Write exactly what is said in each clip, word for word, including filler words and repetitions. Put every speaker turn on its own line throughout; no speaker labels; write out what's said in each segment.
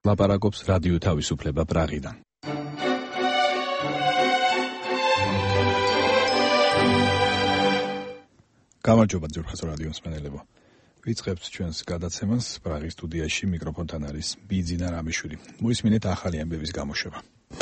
ლაპარაკობს რადიო თავისუფლება პრაღიდან. გამარჯობა ძვირფასო რადიო მსმენელებო. ვიწყებთ ჩვენს გადაცემას. პრაღის სტუდიაში მიკროფონთან არის ბიძინა რამიშვილი. მოისმინეთ ახალი ამბების გამოშვება.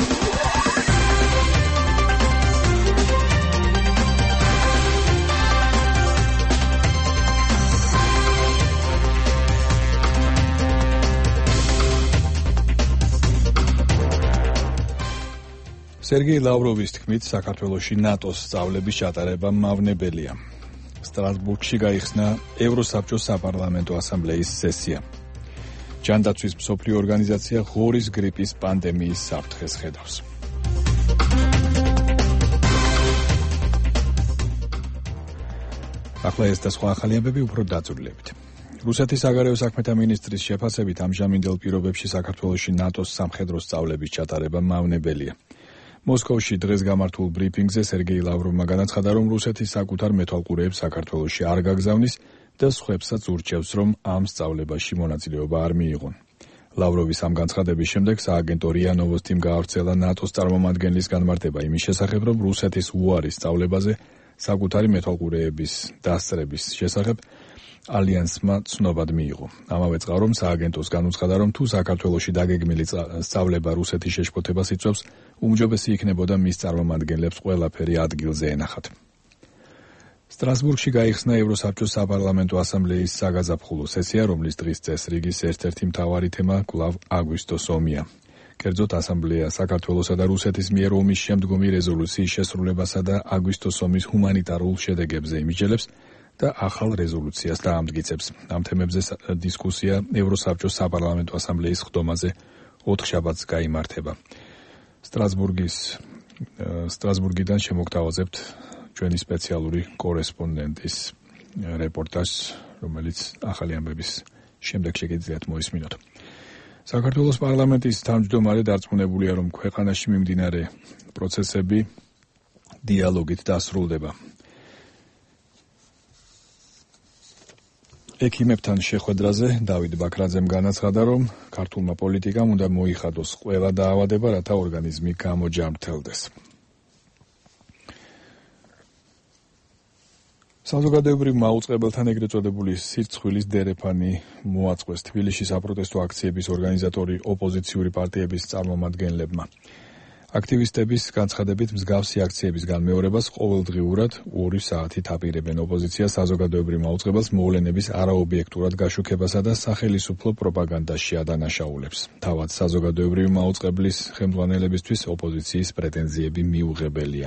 სერგეი ლავროვის თქმით, საქართველოში ნატოს სწავლების ჩატარება მავნებელია. სტრასბურგში გაიხსნა ევროსაბჭოს საპარლამენტო ასამბლეის სესია. ჯანდაცვის მსოფლიო ორგანიზაცია ღორის გრიპის პანდემიის საფრთხეს ხედავს. ახლა ეს და სხვა ახალი ამბები უფრო დაწვრილებით. რუსეთის საგარეო საქმეთა მინისტრის შეფასებით ამჟამინდელ პირობებში საქართველოში ნატოს სამხედრო სწავლების ჩატარება მავნებელია. მოსკოვში დღეს გამართულ ბრიფინგზე სერგეი ლავროვმა განაცხადა, რომ რუსეთის საკუთარ მეთვალყურეებს საქართველოში არ გაგზავნის და სხვებსაც ურჩევს, რომ ამ სწავლებაში მონაწილეობა არ მიიღონ. ლავროვის ამ განცხადების შემდეგ სააგენტო რია ნოვოსტიმ გაავრცელა ნატოს წარმომადგენლის განმარტება იმის შესახებ, რომ რუსეთის უარი სწავლებაზე საკუთარი მეთვალყურეების დასწრების შესახებ ალიანსმა ცნობად მიიღო. ამავე წყარომ სააგენტოს განუცხადა, რომ თუ საქართველოში დაგეგმილი სწავლება რუსეთის შეშფოთებას იწვევს, უმჯობესი იქნებოდა მის წარმომადგენლებს ყველაფერი ადგილზე ენახათ. სტრასბურგში გაიხსნა ევროსაბჭოს საპარლამენტო ასამბლეის საგაზაფხულო სესია, რომლის დღის წესრიგის ერთ-ერთი მთავარი თემა კვლავ აგვისტოს ომია. კერძოდ ასამბლეა საქართველოსა და რუსეთის მიერ ომის შემდგომი რეზოლუციის შესრულებასა და აგვისტოს ომის ჰუმანიტარულ შედეგებზე იმიჯელებს და ახალ რეზოლუციას დაამტკიცებს. ამ თემებზე დისკუსია ევროსაბჭოს საპარლამენტო ასამბლეის ხდომაზე ოთხშაბათს გაიმართება. სტრასბურგის სტრასბურგიდან შემოგთავაზებთ ჩვენი სპეციალური კორესპონდენტის რეპორტაჟს, რომელიც ახალი ამბების შემდეგ შეგიძლიათ მოისმინოთ. საქართველოს პარლამენტის თავმჯდომარე დარწმუნებულია, რომ ქვეყანაში მიმდინარე პროცესები დიალოგით დასრულდება. ექიმებთან შეხვედრაზე დავით ბაქრაძემ განაცხადა, რომ ქართულმა პოლიტიკამ უნდა მოიხადოს ყველა დაავადება, რათა ორგანიზმი გამოჯამრთელდეს. საზოგადოებრივ მაუწყებელთან ეგრეთ წოდებული სირცხვილის დერეფანი მოაწყვეს თბილისში საპროტესტო აქციების ორგანიზატორი ოპოზიციური პარტიების წარმომადგენლებმა. აქტივისტების განცხადებით მსგავსი აქციების განმეორებას ყოველდღიურად ორი საათით აპირებენ. ოპოზიცია საზოგადოებრივ მაუწყებელს მოვლენების არაობიექტურად გაშუქებასა და სახელისუფლო პროპაგანდაში ადანაშაულებს. თავად საზოგადოებრივი მაუწყებლის ხელმძღვანელებისთვის ოპოზიციის პრეტენზიები მიუღებელია.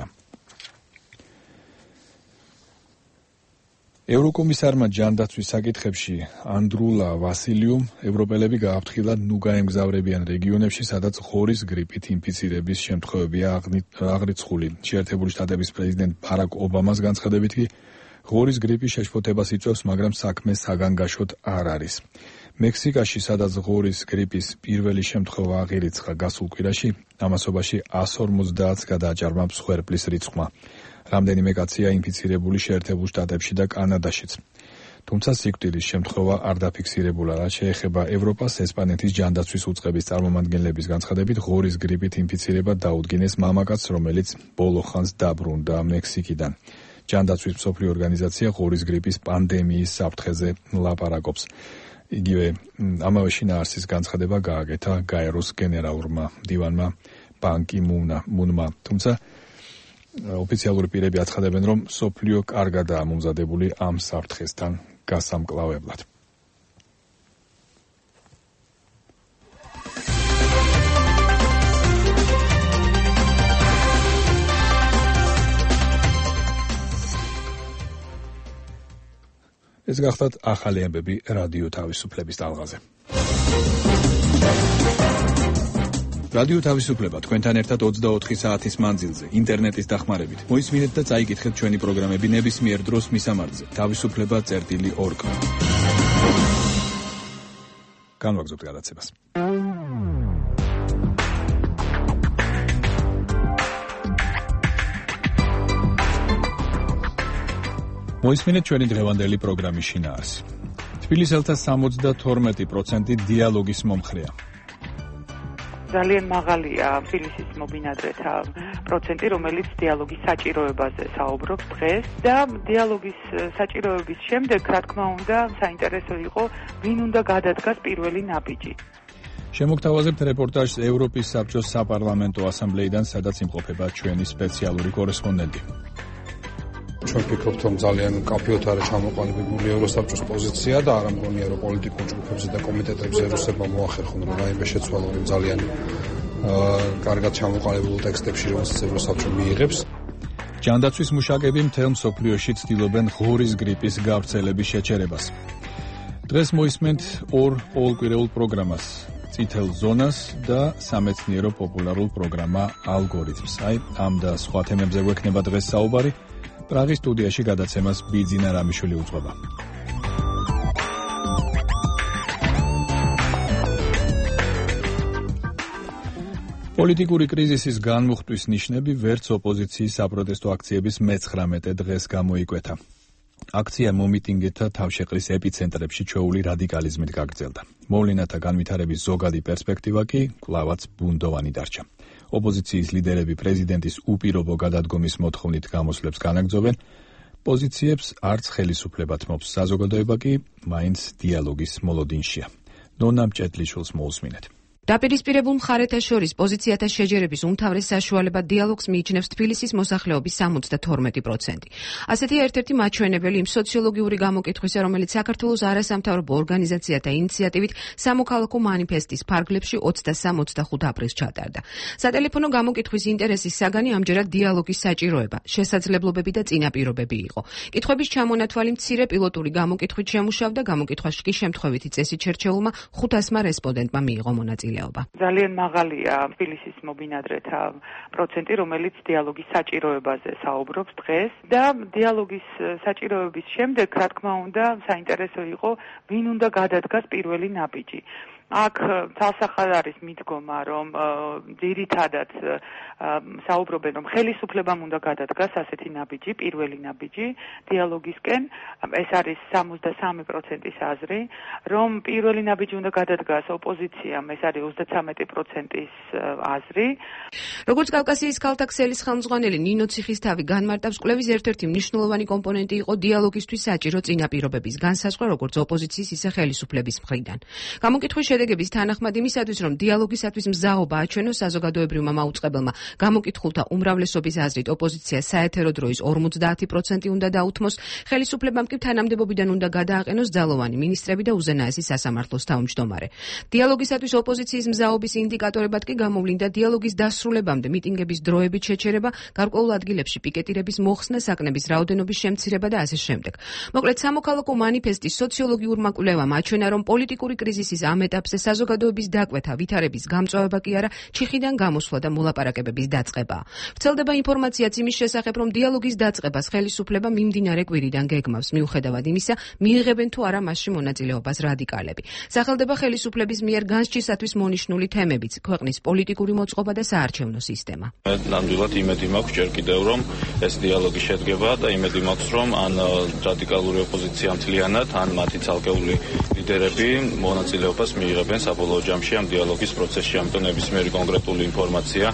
ევროკომისარმა ჯანდაცვის საკითხებში ანდრულა ვასილიუმ ევროპელები გააფრთხილა ნუ გაემგზავრებიან რეგიონებში, სადაც ღორის გრიპით ინფიცირების შემთხვევებია აღრიცხული. შეერთებული შტატების პრეზიდენტ ბარაკ ობამას განცხადებით კი ღორის გრიპი შეშფოთებას იწვევს, მაგრამ საქმე საგანგაშოდ არ არის. მექსიკაში, სადაც ღორის გრიპის პირველი შემთხვევა აღირიცხა გასულ კვირაში, ამასობაში ას ორმოცდაათს გადააჭარბა მსხვერპლის რიცხვმა. რამდენიმე კაცია ინფიცირებული შეერთებულ შტატებში და კანადაშიც. თუმცა სიკვდილის შემთხვევა არ დაფიქსირებულა. რაც შეეხება ევროპას, ესპანეთის ჯანდაცვის უწყების წარმომადგენლების განცხადებით, ღორის გრიპით ინფიცირება დაუდგინეს მამაკაცს, რომელიც ბოლო ხანს დაბრუნდა მექსიკიდან. ჯანდაცვის მსოფლიო ორგანიზაცია ღორის გრიპის პანდემიის საფრთხეზე ლაპარაკობს. იგივე ამავე შინაარსის განცხადება გააკეთა გაეროს გენერალურმა მდივანმა ბან კი მუნმა. თუმცა ოფიციალური პირები აცხადებენ, რომ მსოფლიო კარგადაა მომზადებული ამ საფრთხესთან გასამკლავებლად. ეს გახლავთ ახალი ამბები რადიო თავისუფლების ტალღაზე. რადიო თავისუფლება თქვენთან ერთად ოცდაოთხი საათის მანძილზე, ინტერნეტის დახმარებით. მოისმინეთ და წაიკითხეთ ჩვენი პროგრამები ნებისმიერ დროს მისამართზე. თავისუფლება წერტილი ორგ. განვაგრძობთ გადაცემას. მოისმინეთ ჩვენი დღევანდელი პროგრამის შინაარსი. თბილისელთა სამოცდათორმეტი პროცენტი დიალოგის მომხრეა.
ძალიან მაღალია თბილისის მობინადრეთა პროცენტი, რომელიც დიალოგის საჭიროებაზე საუბრობს დღეს და დიალოგის საჭიროების შემდეგ, რა თქმა უნდა, საინტერესო იყო, ვინ უნდა გადადგას პირველი ნაბიჯი.
შემოგთავაზებთ რეპორტაჟს ევროპის საბჭოს საპარლამენტო ასამბლეიდან, სადაც იმყოფება ჩვენი სპეციალური კორესპონდენტი.
ჩვენ ვფიქრობთ, რომ ძალიან კაფეოთ არის ჩამოყალიბებული ევროსაბჭოს პოზიცია და არ ამგონია, რომ პოლიტიკურ ჯგუფებზე და კომიტეტებზე რუსებმა მოახერხონ, რომ რაიმე შეცვალონ ძალიან კარგად ჩამოყალიბებულ ტექსტებში, რომელსაც ევროსაბჭო მიიღებს.
ჯანდაცვის მუშაკები მთელ მსოფლიოში ცდილობენ ღორის გრიპის გავრცელების შეჩერებას. დღეს მოისმენთ ორ ყოველკვირეულ პროგრამას, წითელ ზონას და სამეცნიერო პოპულარულ პროგრამა ალგორითმს. აი, ამ და სხვა თემებზე გვექნება დღეს საუბარი. პრაღის სტუდიაში გადაცემას ბიძინა რამიშვილი უძღვება. პოლიტიკური კრიზისის განმუხტვის ნიშნები ვერც ოპოზიციის საპროტესტო აქციების მეცხრამეტე დღეს გამოიკვეთა. აქცია მომიტინგეთა თავშეყრის ეპიცენტრებში ჩვეული რადიკალიზმით გაგრძელდა. მოვლენათა განვითარების ზოგადი პერსპექტივა კი კვლავაც ბუნდოვანი დარჩა. ოპოზიციის ლიდერები პრეზიდენტის უპირობო გადადგომის მოთხოვნით გამოსვლებს განაგრძობენ, პოზიციებს არც ხელისუფლება თმობს, საზოგადოება კი მაინც დიალოგის მოლოდინშია. ნონა მჭედლიშვილს მოусმინეთ.
დაპირისპირებულ მხარეთა შორის პოზიციათა შეჯერების უმთავრეს საშუალებად დიალოგს მიიჩნევს თბილისის მოსახლეობის სამოცდათორმეტი პროცენტი. ასეთია ერთ-ერთი მაჩვენებელი იმ სოციოლოგიური გამოკითხვისა, რომელიც საქართველოს არასამთავრობო ორგანიზაციათა ინიციატივით სამოქალაქო მანიფესტის ფარგლებში ოცდასამ ოცდახუთ აპრილს ჩატარდა. სატელეფონო გამოკითხვის ინტერესის საგანი ამჯერად დიალოგის საჭიროება, შესაძლებლობები და წინაპირობები იყო. კითხვების ჩამონათვალი მცირე პილოტური გამოკითხვით შემუშავდა, გამოკითხვაში კი შემთხვევითი წესით შერჩეულმა ხუთასმა რესპონდენტმა მიიღო მონაწილეობა.
ძალიან მაღალია თბილისის მობინადრეთა პროცენტი, რომელიც დიალოგის საჭიროებაზე საუბრობს დღეს და დიალოგის საჭიროების შემდეგ, რა თქმა უნდა, საინტერესო იყო, ვინ უნდა გადადგას პირველი ნაბიჯი. აქ თალსახად არის მიდგომა, რომ ძირითადად საუბრობენ, რომ ხელისუფლებამ უნდა გადადგას ასეთი ნაბიჯი, პირველი ნაბიჯი დიალოგისკენ. ეს არის სამოცდასამი პროცენტის აზრი, რომ პირველი ნაბიჯი უნდა გადადგას ოპოზიციამ, ეს არის ოცდათვრამეტი პროცენტის აზრი.
როგორც კავკასიის ქალთა ქსელის ხელმძღვანელი ნინო ციხისთავი განმარტავს, კვლევის ერთ-ერთი მნიშვნელოვანი კომპონენტი იყო დიალოგისთვის საჭირო წინაპირობების განსაზღვრა როგორც ოპოზიციის, ისე ხელისუფლების მხრიდან. გამოკითხვის შედეგების თანახმად იმისათვის, რომ დიალოგისათვის მზაობა აჩვენოს საზოგადოებრივმა მაუწყებელმა, გამოკითხულთა უმრავლესობის აზრით ოპოზიცია საეთერო დროის ორმოცდაათი პროცენტი უნდა დაუთმოს, ხელისუფლებამ კი თანამდებობიდან უნდა გადააყენოს ძალოვანი მინისტრები და უზენაესი სასამართლოს თავმჯდომარე. დიალოგისათვის ოპოზიციის მზაობის ინდიკატორებად კი გამოვლინდა დიალოგის დასრულებამდე მიტინგების დროებით შეჩერება, გარკვეულ ადგილებში პიკეტირების მოხსნა, საკნების რაოდენობის შემცირება და ასე შემდეგ. მოკლედ, სამოქალაქო მანიფესტის სოციოლოგიურმა კვლევამ აჩვენა, რომ პოლიტიკური კრიზისის ამ ეტაპზე საზოგადოების დაკვეთა, ვითარების გამწვავება კი არა, ჩიხიდან გამოსვლა და მოლაპარაკებების დაწყება. ვრცელდება ინფორმაციაც იმის შესახებ, რომ დიალოგის დაწყებას ხელისუფლება მიმდინარე კვირიდან გეგმავს, მიუხედავად იმისა, მიიღებენ თუ არა მასში მონაწილეობას რადიკალები. სახელდება ხელისუფლების მიერ განსჯისათვის მონიშნული თემებიც, ქვეყნის პოლიტიკური მოწყობა და საარჩევნო სისტემა.
ნამდვილად იმედი მაქვს ჯერ კიდევ, რომ ეს დიალოგი შედგება და იმედი მაქვს, რომ ან რადიკალური ოპოზიცია მთლიანად, ან მათი ცალკეული ლიდერები მონაწილეობას მიიღებენ საბოლოო ჯამში ამ დიალოგის პროცესში. ამიტომ ნებისმიერი კონკრეტული ინფორმაცია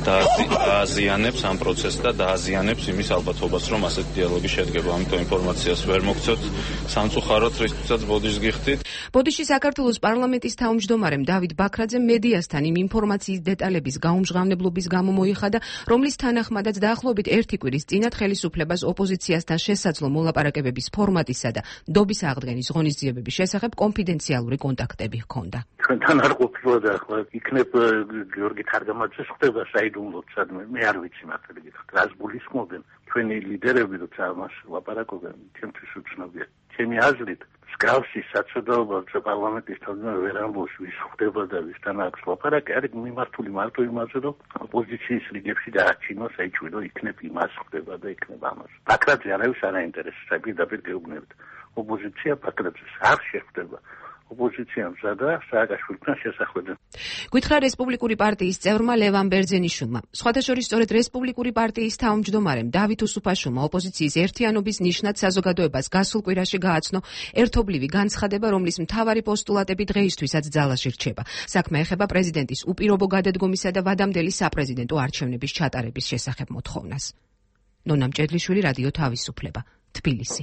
დააზიანებს ამ პროცესს და დააზიანებს იმის ალბათობას, რომ ასეთი დიალოგი შედგება. ამიტომ ინფორმაციას ვერ მოგცეთ სამწუხაროდ, რისთვისაც ბოდიშს გიხდით.
ბოდიში საქართველოს პარლამენტის თავმჯდომარემ დავით ბაქრაძემ მედიასთან იმ ინფორმაციის დეტალების გაუმჟღავნებლობის გამო მოიხადა, რომლის თანახმადაც დაახლოებით ერთი კვირის წინათ ხელისუფლებას ოპოზიციასთან შესაძლო მოლაპარაკებების ფორმატისა და დობის აღდგენის ღონისძიებების შესახებ კონფიდენციალური კონტაქტები ჰქონდა.
ჩვენთან არ ყოფილა ახლა იქნებ გიორგი თარგამაძეს ხდება საიდუმლოდ სადმე მე არ ვიცი მართალი გითხრათ რას გულისხმობენ ჩვენი ლიდერები როცა ამას ლაპარაკობენ ჩემთვის უცნობია ჩემი აზრით მსგავსი საცოდაობა პარლამენტის თავმჯდომარე ვერ ამბობს ვის ხდება და ვისთან აქვს ლაპარაკი არის მიმართული მარტო იმაზე რომ ოპოზიციის რიგებში დააჩინოს აიჩვიდო იქნებ იმას ხდება და იქნებ ამას ბაქრაძე არავის არ აინტერესებს პირდაპირ გეუბნებით ოპოზიცია ბაქრაძეს არ შეხვდება ოპოზიციამ ზადა სააკაშვილთან შესახვედრად.
გითხრა რესპუბლიკური პარტიის წევრმა ლევან ბერძენიშვილმა. სხვადასხვა სწორედ რესპუბლიკური პარტიის თავმჯდომარემ დავით უსუფაშვილმა ოპოზიციის ერთიანობის ნიშნად საზოგადოებას გასულ კვირაში გააცნო ერთობლივი განცხადება, რომლის მთავარი პოსტულატები დღეისთვისაც ძალაში რჩება. საქმე ეხება პრეზიდენტის უპირობო გადადგომისა და ვადამდელი საპრეზიდენტო არჩევნების ჩატარების შესახებ მოთხოვნას. ნონა მჭედლიშვილი, რადიო თავისუფლება, თბილისი.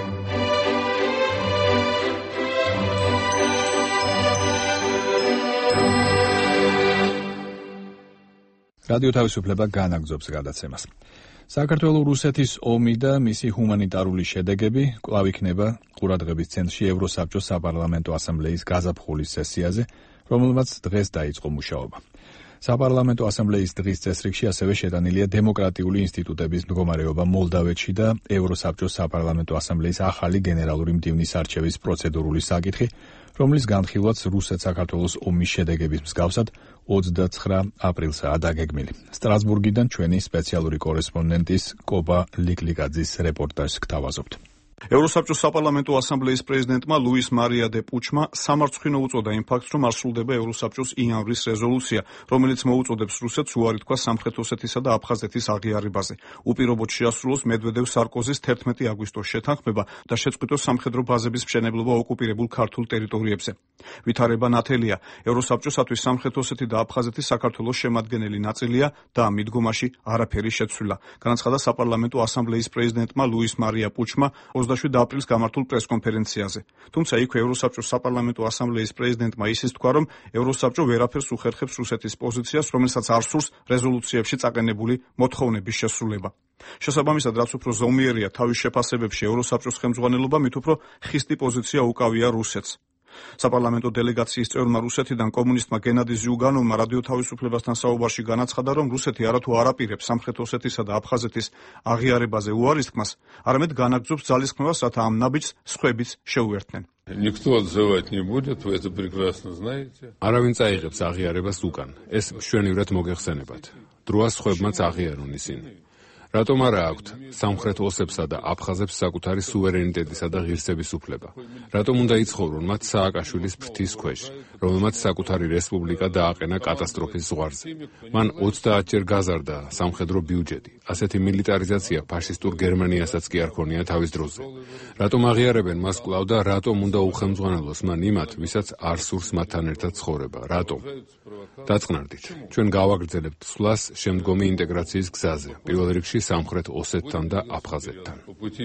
რადიო თავისუფლება განაგრძობს გადაცემას. საქართველო-რუსეთის ომი და მისი ჰუმანიტარული შედეგები კვლავ იქნება ყურადღების ცენტრში ევროსაბჭოს საპარლამენტო ასამბლეის გაზაფხულის სესიაზე, რომელმაც დღეს დაიწყო მუშაობა. საპარლამენტო ასამბლეის დღის წესრიგში ასევე შეტანილია დემოკრატიული ინსტიტუტების მდგომარეობა მოლდავეთში და ევროსაბჭოს საპარლამენტო ასამბლეის ახალი გენერალური მდივნის არჩევის პროცედურული საკითხი, რომლის განხილვაც რუსეთ-საქართველოს ომის შედეგების მსგავსად ოცდაცხრა აპრილსაა დაგეგმილი. სტრასბურგიდან ჩვენი სპეციალური კორესპონდენტის კობა ლიკლიკაძის რეპორტაჟს გთავაზობთ.
ევროსაბჭოს საპარლამენტო ასამბლეის პრეზიდენტმა ლუის მარია დე პუჩმა სამარცხვინო უწოდა იმ ფაქტს, რომ არ სრულდება ევროსაბჭოს იანვრის რეზოლუცია, რომელიც მოუწოდებს რუსეთს უარი თქვა სამხრეთ ოსეთისა და აფხაზეთის აღიარებაზე. უპირობოდ შეასრულოს მედვედევ-სარკოზის თერთმეტი აგვისტოს შეთანხმება და შეწყვიტოს სამხედრო ბაზების მშენებლობა ოკუპირებულ ქართულ ტერიტორიებზე. ვითარება ნათელია. ევროსაბჭოსათვის სამხრეთ ოსეთი და აფხაზეთი საქართველოს შემადგენელი ნაწილია და ამ მიდგომაში არაფერი შეცვლილა. განაცხადა საპარლამენტო ასამბლეის პრეზიდენტმა ლუის მარია პუჩმა ოცდაშვიდ აპრილს გამართულ პრესკონფერენციაზე. თუმცა იქვე ევროსაბჭოს საპარლამენტო ასამბლეის პრეზიდენტმა ისიც თქვა, რომ ევროსაბჭო ვერაფერს უხერხებს რუსეთის პოზიციას, რომელსაც არ სურს რეზოლუციებში წაყენებული მოთხოვნების შესრულება. შესაბამისად, რაც უფრო ზომიერია თავის შეფასებებში ევროსაბჭოს ხელმძღვანელობა, მით უფრო ხისტი პოზიცია უკავია რუსეთს. საპარლამენტო დელეგაციის წევრმა რუსეთიდან კომუნისტმა გენადი ზიუგანოვმა რადიო თავისუფლებასთან საუბარში განაცხადა, რომ რუსეთი არათუ არ აპირებს სამხრეთ ოსეთისა და აფხაზეთის აღიარებაზე უარის თქმას, არამედ განაგრძობს ძალისხმევას, რათა ამ ნაბიჯს სხვებიც შეუერთდნენ.
Никто отзывать не будет, вы это прекрасно знаете.
არავინ წაიღებს აღიარებას უკან. ეს მშვენივრად მოგეხსენებათ. დროას სხვებმაც აღიარონ ისინი. რატომ არა აქვთ სამხრეთ ოსებსა და აფხაზებს საკუთარი სუვერენიტეტისა და ღირსების უფლება? რატომ უნდა იცხოვრონ მათ სააკაშვილის ფრთის ქვეშ, რომელმაც საკუთარი რესპუბლიკა დააყენა კატასტროფის ზღვარზე? მან ოცდაათჯერ გაზარდა სამხედრო ბიუჯეტი. ასეთი მილიტარიზაცია ფაშისტურ გერმანიასაც კი არ ქონია თავის დროზე. რატომ აღიარებენ მას კვლავ და რატომ უნდა უხელმძღვანელოს მან იმათ, ვისაც არ სურს მათთან ერთად ცხოვრება? რატომ? დაწყნარდით. ჩვენ გავაგრძელებთ სვლას შემდგომი ინტეგრაციის გზაზე. პირველ რიგში სამხრეთ ოსეთთან და აფხაზეთთან.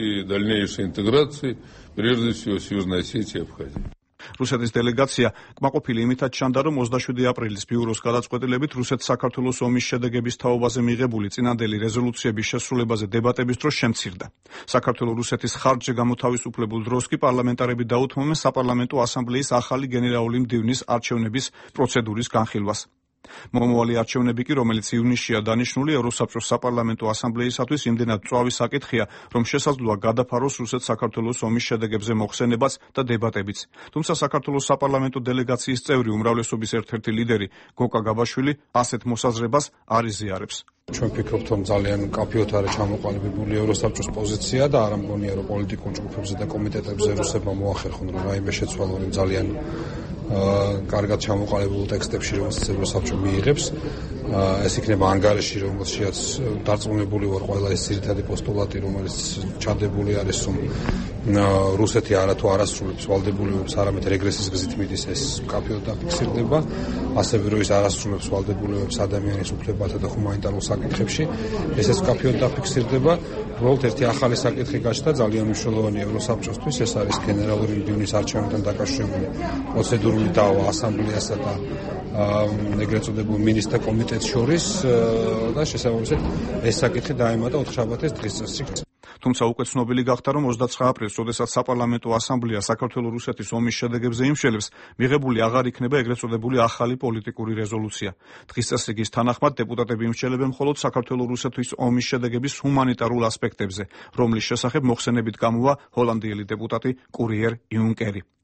რუსეთის დელეგაცია კმაყოფილი იმითაც ჩანდა, რომ ოცდაშვიდი აპრილის ბიუროს გადაწყვეტილებით რუსეთ-საქართველოს ომის შედეგების თაობაზე მიღებული წინანდელი რეზოლუციების შესრულებაზე დებატების დრო შემცირდა. საქართველო-რუსეთის ხარჯზე გამოთავისუფლებულ დროს კი პარლამენტარები დაუთმობენ საპარლამენტო ასამბლეის ახალი გენერალური მდივნის არჩევნების პროცედურის განხილვას. მომავალი არჩევნები კი, რომელიც ივნისშია დანიშნული, ევროსაბჭოს საპარლამენტო ასამბლეისათვის იმდენად მწვავი საკითხია, რომ შესაძლოა გადაფაროს რუსეთ-საქართველოს ომის შედეგებზე მოხსენებაც და დებატებიც. თუმცა საქართველოს საპარლამენტო დელეგაციის წევრი უმრავლესობის ერთ-ერთი ლიდერი გოკა გაბაშვილი ასეთ მოსაზრებას არ იზიარებს.
ჩვენ ვფიქრობთ, რომ ძალიან კაფეოთ არის ჩამოყალიბებული ევროსაბჭოს პოზიცია და არ ამგონია, რომ პოლიტიკურ ჯგუფებზე და კომიტეტებზე რუსებმა მოახერხონ, რომ რაიმე შეცვალონ ძალიან კარგად ჩამოყალიბებულ ტექსტებში, რომელსაც ევროსაბჭო მიიღებს. ეს იქნება ანგარიში, რომელშიც დარწმუნებული ვარ, ყველა ეს ძირითადი პოსტულატი, რომელიც ჩადებული არის, რომ რუსეთი არათუ არასრულებს ვალდებულებებს, არამედ რეგრესის გზით მიდის, ეს კაფეოდ დაფიქსირდება. ასევე რომ ის არასრულებს ვალდებულებებს ადამიანის უფლებათა და ჰუმანიტარულ საკითხებში, ესეც კაფეოდ დაფიქსირდება. უბრალოდ ერთი ახალი საკითხი გაჩნდა, ძალიან მნიშვნელოვანი ევროსაბჭოსთვის, ეს არის გენერალური მდივნის არჩევნებთან დაკავშირებული პროცედურული დავა ასამბლეასა და ეგრეთ წოდებულ მინისტრთა კომიტეტს შორის და შესაბამისად ეს საკითხი დაემატა ოთხშაბათის დღის წესრიგს.
თუმცა უკვე ცნობილი გახდა, რომ ოცდაცხრა აპრილს, როდესაც საპარლამენტო ასამბლეა საქართველო-რუსეთის ომის შედეგებზე იმშელებს, მიღებული აღარ იქნება ეგრეთ წოდებული ახალი პოლიტიკური რეზოლუცია. დღის წესრიგის თანახმად დეპუტატები იმშელებენ მხოლოდ საქართველო-რუსეთის ომის შედეგების ჰუმანიტარულ ასპექტებზე, რომლის შესახებ მოხსენებით გამოვა ჰოლანდიელი დეპუტატი კურიერ იუნკერი.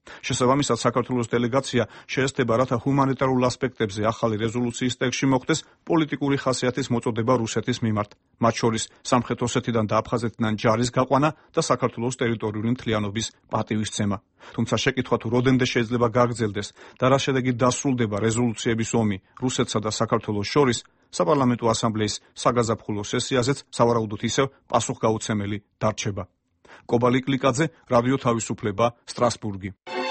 შესაბამისად, საქართველოს დელეგაცია შეესწება, რათა ჰუმანიტარულ ასპექტებზე ახალი რეზოლუციის ტექსტში მოხდეს პოლიტიკური ხასიათის მოწოდება რუსეთის მიმართ, მათ შორის სამხრეთ ოსეთიდან და აფხაზეთიდან ჯარის გაყვანა და საქართველოს ტერიტორიული მთლიანობის პატივისცემა. თუმცა შეკითხვა თუ როდემდე შეიძლება გაგრძელდეს და რა შედეგით დასრულდება რეზოლუციების ომი რუსეთსა და საქართველოს შორის, საპარლამენტო ასამბლეის საგაზაფხულო სესიაზეც სავარაუდოდ ისევ პასუხგაუცემელი დარჩება. კობალი კლიკაძე, რადიო თავისუფლება, სტრასბურგი.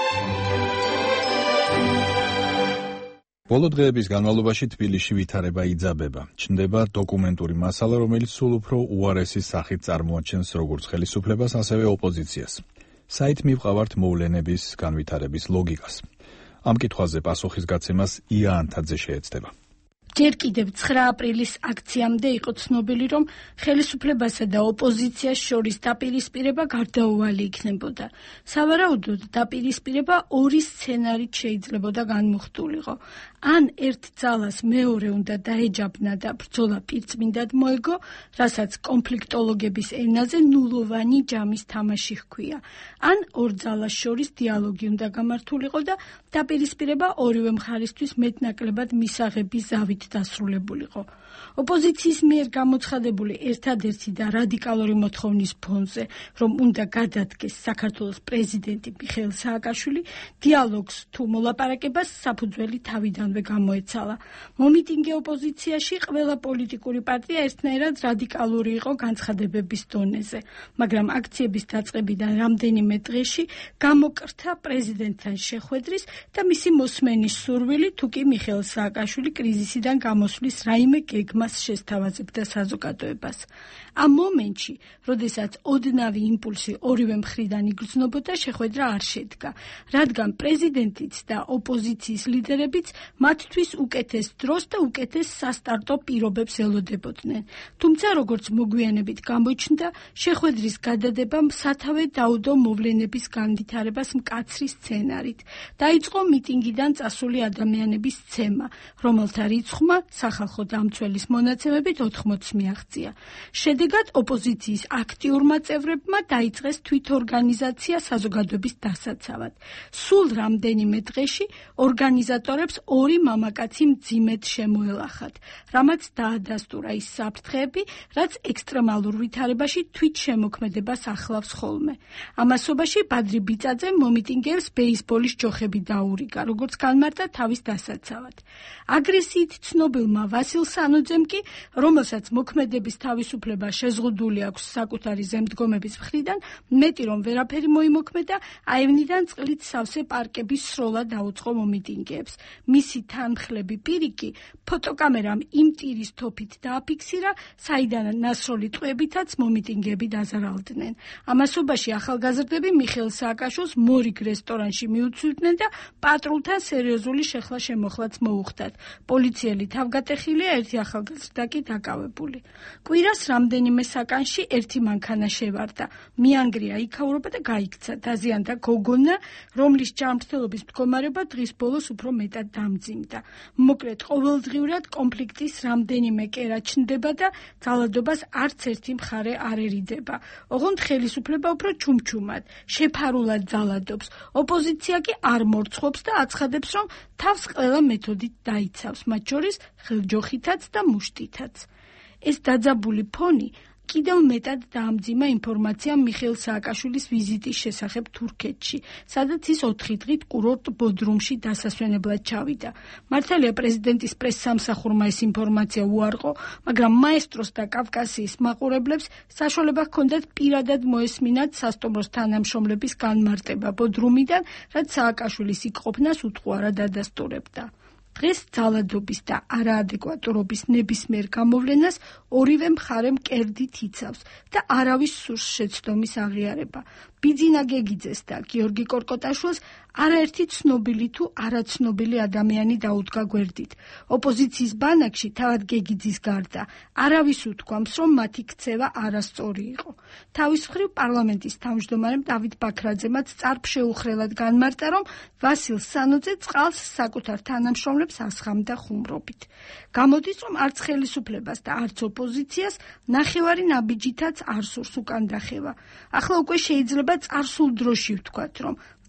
ბოლო დღეების განმავლობაში თბილისში ვითარება იძაბება. ჩნდება დოკუმენტური მასალა, რომელიც სულ უფრო უარესი სახით წარმოაჩენს როგორც ხელისუფლებას, ასევე ოპოზიციას. საით მივყავართ მოვლენების განვითარების ლოგიკას. ამ კითხვაზე პასუხის გაცემას ია ანთაძე შეეცდება.
ჯერ კიდევ ცხრა აპრილის აქციამდე იყო ცნობილი, რომ ხელისუფლებასა და ოპოზიციას შორის დაპირისპირება გარდაუვალი იქნებოდა. სავარაუდოდ დაპირისპირება ორი სცენარით შეიძლებოდა განმუხტულიყო. ან ერთ ძალას მეორე უნდა დაეჯაბნა და ბრძოლა პირწმინდად მოეგო, რასაც კონფლიქტოლოგების ენაზე ნულოვანი ჯამის თამაში ჰქვია. ან ორ ძალას შორის დიალოგი უნდა გამართულიყო და დაპირისპირება ორივე მხარისთვის მეტნაკლებად მისაღების ზავით დასრულებულიყო. ოპოზიციის მიერ გამოცხადებული ერთადერთი და რადიკალური მოთხოვნის ფონზე, რომ უნდა გადადგეს საქართველოს პრეზიდენტი მიხეილ სააკაშვილი, დიალოგს თუ მოლაპარაკებას საფუძველი თავიდანვე გამოეცალა. მომიტინგე ოპოზიციაში ყველა პოლიტიკური პარტია ერთნაირად რადიკალური იყო განცხადებების დონეზე, მაგრამ აქციების დაწყებიდან რამდენიმე დღეში გამოკრთა პრეზიდენტთან შეხვედრის და მისი მოსმენის სურვილი, თუ კი მიხეილ სააკაშვილი კრიზისიდან გამოსვლის რაიმე გეგმას შესთავაზებდა საზოგადოებას. ამ მომენტში, როდესაც ოდნავი იმპულსი ორივე მხრიდან იგრძნობოდა, შეხვედრა არ შედგა, რადგან პრეზიდენტიც და ოპოზიციის ლიდერებიც მათთვის უკეთეს დროს და უკეთეს სასტარტო პირობებს ელოდებოდნენ. თუმცა, როგორც მოგვიანებით გამოჩნდა, შეხვედრის გადადებამ სათავე დაუდო მოვლენების განვითარებას მკაცრი სცენარით. დაიწყო მიტინგიდან წასული ადამიანების ცემა, რომელთა რიცხვმა სახალხო დამცველის მონაცემებით ოთხმოცს მიაღწია. შედეგად ოპოზიციის აქტიურმა წევრებმა დაიწყეს თვითორგანიზაცია საზოგადოების დასაცავად. სულ რამდენიმე დღეში ორგანიზატორებს ორი მამაკაცი მძიმედ შემოელახათ, რამაც დაადასტურა ის საფრთხეები, რაც ექსტრემალურ ვითარებაში თვითშემოქმედებას ახლავს ხოლმე. ამასობაში ბადრი ბიწაძე მომიტინგეებს ბეისბოლის ჯოხები დაურიგა, როგორც განმარტა თავის დასაცავად. აგრესიით ცნობილმა ვასილ სანოძემ კი, რომელსაც მოქმედების თავისუფლება შეზღუდული აქვს საკუთარი ზემდგომების მხრიდან, მეტი რომ ვერაფერი მოიმოქმედა, აევნიდან წყლით სავსე პარკების სროლა დაუწყო მომიტინგეებს. მისი თანმხლები პირი კი ფოტოკამერამ იმ ტირის თოფით დააფიქსირა, საიდან ნასროლი ტყვიებითაც მომიტინგეები დაზარალდნენ. ამასობაში ახალგაზრდები მიხეილ სააკაშვილს მორიგ რესტორანში მიუცვლიდნენ და პატრულთან სერიოზული შეხლა-შემოხლაც მოუხდათ. პოლიციელი თავგატეხილია, ერთი ახალგაზრდა კი დაკავებული. კვირას რამდენიმე საკანში ერთი მანქანა შევარდა. მიანგრია იქაურობა და გაიქცა. დაზიანდა გოგონა, რომლის ჯანმრთელობის მდგომარეობა დღის ბოლოს უფრო მეტად დამძიმდა. მოკლედ, ყოველდღიურად კონფლიქტის რამდენიმე კერა ჩნდება და ძალადობას არც ერთი მხარე არ ერიდება. ოღონდ ხელისუფლება უფრო ჩუმჩუმად, შეფარულად ძალადობს. ოპოზიცია კი არ მორცხობს და აცხადებს, რომ თავს ყველა მეთოდით დაიცავს, მათ შორის ხელჯოხითაც და მუშტითაც. ეს დაძაბული ფონი კიდევ მეტად დაამძიმა ინფორმაცია მიხეილ სააკაშვილის ვიზიტის შესახებ თურქეთში, სადაც ის ოთხი დღით კურორტ ბოდრუმში დასასვენებლად ჩავიდა. მართალია პრეზიდენტის პრესსამსახურმა ეს ინფორმაცია უარყო, მაგრამ მაესტროს და კავკასიის მაყურებლებს საშუალება ჰქონდათ პირადად მოესმინათ სასტუმროს თანამშრომლების განმარტება ბოდრუმიდან, რაც სააკაშვილის იქ ყოფნას უთხოვარად ადასტურებდა. დღეს ძალადობის და არაადეკვატურობის ნებისმიერ გამოვლენას ორივე მხარე მკერდით იცავს და არავის სურს შეცდომის აღიარება. ბიძინა გეგიძეს და გიორგი კორკოტაშვილს არაერთი ცნობილი თუ არაცნობილი ადამიანი დაუდგა გვერდით. ოპოზიციის ბანაკში თავად გეგიძის გარდა არავის უთქვამს, რომ მათი ქცევა არასწორი იყო. თავის მხრივ პარლამენტის თავმჯდომარემ დავით ბაქრაძემაც წარფშეუხრელად განმარტა, რომ ვასილ სანოძე წყალს საკუთარ თანამშრომლებს ასხამდა ხუმრობით. გამოდის, რომ არც ხელისუფლებას და არც ოპოზიციას ნახევარი ნაბიჯითაც არ სურს უკან დახევა. ახლა უკვე შეიძლება წარსულ დროში ვთქვათ, რომ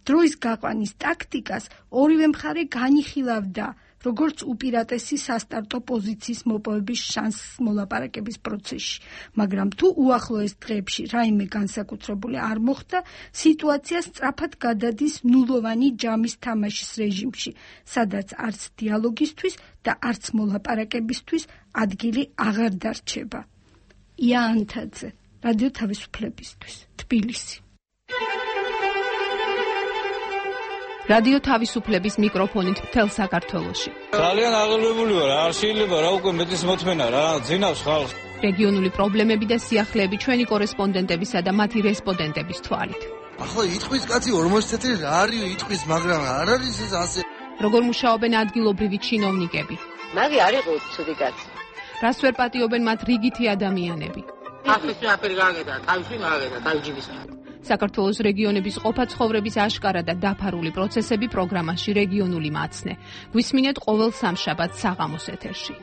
დროის გაყვანის ტაქტიკას ორივე მხარე განიხილავდა როგორც უპირატესი სასტარტო პოზიციის მოპოვების შანსს მოლაპარაკების პროცესში, მაგრამ თუ უახლოეს დღეებში რაიმე განსაკუთრებული არ მოხდა, სიტუაცია სწრაფად გადადის ნულოვანი ჯამის თამაშის რეჟიმში, სადაც არც დიალოგისთვის და არც მოლაპარაკებისთვის ადგილი აღარ დარჩება. ია ანთაძე, რადიო თავისუფლებისთვის, თბილისი.
რადიო თავისუფლების მიკროფონით მთელ საქართველოში.
ძალიან აღელვებული ვარ, არ შეიძლება რა უკვე მეტის მოთმენა რა, ძინავს ხალხს.
რეგიონული პრობლემები და სიახლეები ჩვენი კორესპონდენტებისა და მათი რესპონდენტების თვალით.
ახლა იტყვის კაცი ორმოცი წელი რა არის იტყვის, მაგრამ არ არის ეს ასე.
როგორ მუშაობენ ადგილობრივი ჩინოვნიკები?
მაგი არ იყო ცუდი კაცი.
რას ვერ პატიობენ მათ რიგითი ადამიანები?
ახლა შეაფერი გაგედა, თავში გაგედა, თავჯიბის.
საქართველოს რეგიონების ყოფა ცხოვრების აშკარა და დაფარული პროცესები პროგრამაში რეგიონული მაცნე. გვისმინეთ ყოველ სამშაბათს საღამოს ეთერში.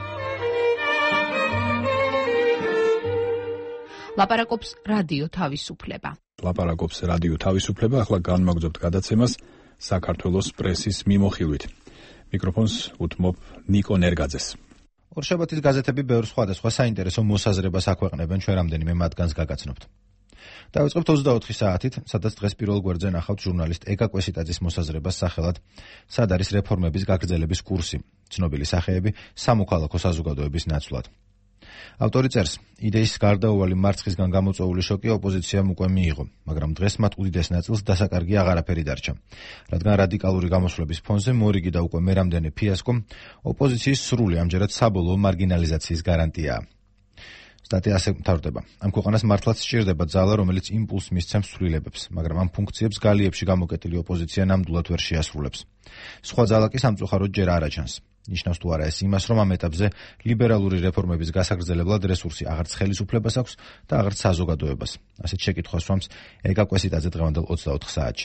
ლაპარაკობს რადიო თავისუფლება.
ლაპარაკობს რადიო თავისუფლება, ახლა განმაგრძობთ გადაცემას საქართველოს პრესის მიმოხილვით. მიკროფონს უთმობ ნიკო ნერგაძეს.
ორშაბათის გაზეთები ბევრ სხვადასხვა საინტერესო მოსაზრებას აქვეყნებენ, ჩვენ რამდენიმე მათგანს გაგაცნობთ. დავიწყებთ ოცდაოთხი საათით, სადაც დღეს პირველ გვერდზე ნახავთ ჟურნალისტ ეკა კვესიტაძის მოსაზრებას სახელად სად არის რეფორმების გაგრძელების კურსი, ცნობილი სახეები სამოქალაქო საზოგადოების ნაცვლად. ავტორი წერს, იდეის გარდაუვალი მარცხისგან გამოწვეული შოკი ოპოზიციამ უკვე მიიღო, მაგრამ დღეს მათ უდიდეს ნაწილს დასაკარგი აღარაფერი დარჩა, რადგან რადიკალური გამოსვლების ფონზე მორიგი და უკვე მერამდენე ფიასკო ოპოზიციის სრული, ამჯერად საბოლოო მარგინალიზაციის გარანტიაა. სტატია ასე მთავრდება. ამ ქვეყანას მართლაც სჭირდება ძალა, რომელიც იმპულსს მისცემს ცვლილებებს, მაგრამ ამ ფუნქციებს გალიებში გამოკეტილი ოპოზიცია ნამდვილად ვერ შეასრულებს. სხვა ძალა კი სამწუხაროდ ჯერ არ აჩანს. ნიშნავს თუ არა ეს იმას, რომ ამ ეტაპზე ლიბერალური რეფორმების გასაგრძელებლად რესურსი აღარც ხელისუფლებას აქვს და აღარც საზოგადოებას. ასეთ შეკითხვას სვამს ეკა კვესიტაძე დღევანდელ ოცდაოთხ საათში.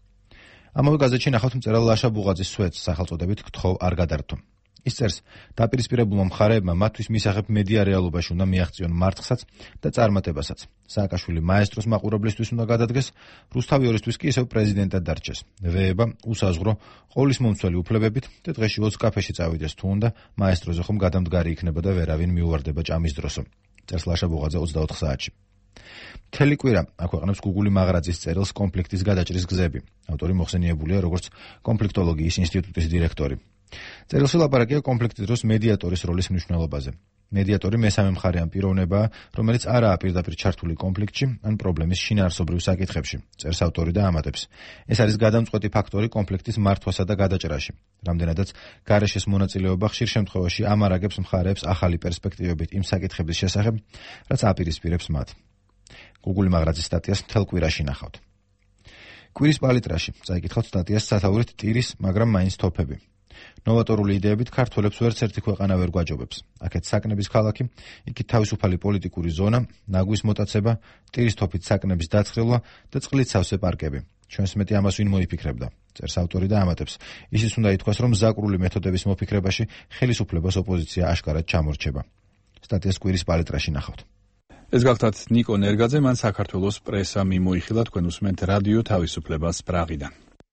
ამავე გაზეთში ნახავთ მწერალ ლაშა ბუღაძის სვეტს სახელწოდებით გთხოვ არ გადართო. ის წერს, დაპირისპირებულმა მხარეებმა მათთვის მისაღებ მედია რეალობაში უნდა მიაღწიონ მარცხსაც და წარმატებასაც. სააკაშვილი მაესტროს მაყურებლისთვის უნდა გადადგეს, რუსთავი ორისთვის კი ისევ პრეზიდენტად დარჩეს. ვეება უსაზღრო ყოვლის მომცველი უფლებებით და დღეში ოცი კაფეში წავიდეს თუ უნდა, მაესტროზე ხომ გადამდგარი იქნება და ვერავინ მიუვარდება ჭამის დროსო. წერს ლაშა ბუღაძე ოცდაოთხ საათში. მთელი კვირა აქვეყნებს გუგული მაღრაძის წერილს კონფლიქტის გადაჭრის გზები. ავტორი მოხსენიებულია როგორც კონფლიქტოლოგიის ინსტიტუტის დირექტორი. წერილში ლაპარაკია კონფლიქტის დროს მედიატორის როლის მნიშვნელობაზე. მედიატორი მესამე მხარე ამ პიროვნებაა, რომელიც არაა პირდაპირ ჩართული კონფლიქტში ან პრობლემის შინაარსობრივ საკითხებში. წერს ავტორი და ამატებს. ეს არის გადამწყვეტი ფაქტორი კონფლიქტის მართვასა და გადაჭრაში. რამდენადაც გარეშეს მონაწილეობა ხშირ შემთხვევაში ამარაგებს მხარეებს ახალი პერსპექტივებით იმ საკითხების შესახებ, რაც აპირისპირებს მათ. გუგული მაღრაძის სტატიას მთელ კვირაში ნახავთ. კვირის პალიტრაში წაიკითხავთ სტატიას სათაურით ტირის, მაგრამ მაინც თოფები. ნოვატორული იდეებით ქართველებს ვერც ერთი ქვეყანა ვერ გვაჯობებს. აქეთ საკნების ქალაქი, იქით თავისუფალი პოლიტიკური ზონა, ნაგვის მოტაცება, ტირის თოფით საკნების დაცხრილვა და წყლით სავსე პარკები. ჩვენს მეტი ამას ვინ მოიფიქრებდა. წერს ავტორი და ამატებს. ისიც უნდა ითქვას, რომ ზაკრული მეთოდების მოფიქრებაში ხელისუფლებას ოპოზიცია აშკარად ჩამორჩება. სტატიას კვირის პალიტრაში ნახავთ.
ეს გახლავთ ნიკო ნერგაძე, მან საქართველოს პრესა მიმოიხილა, თქვენ უსმენთ რადიო თავისუფლებას პრაღიდან.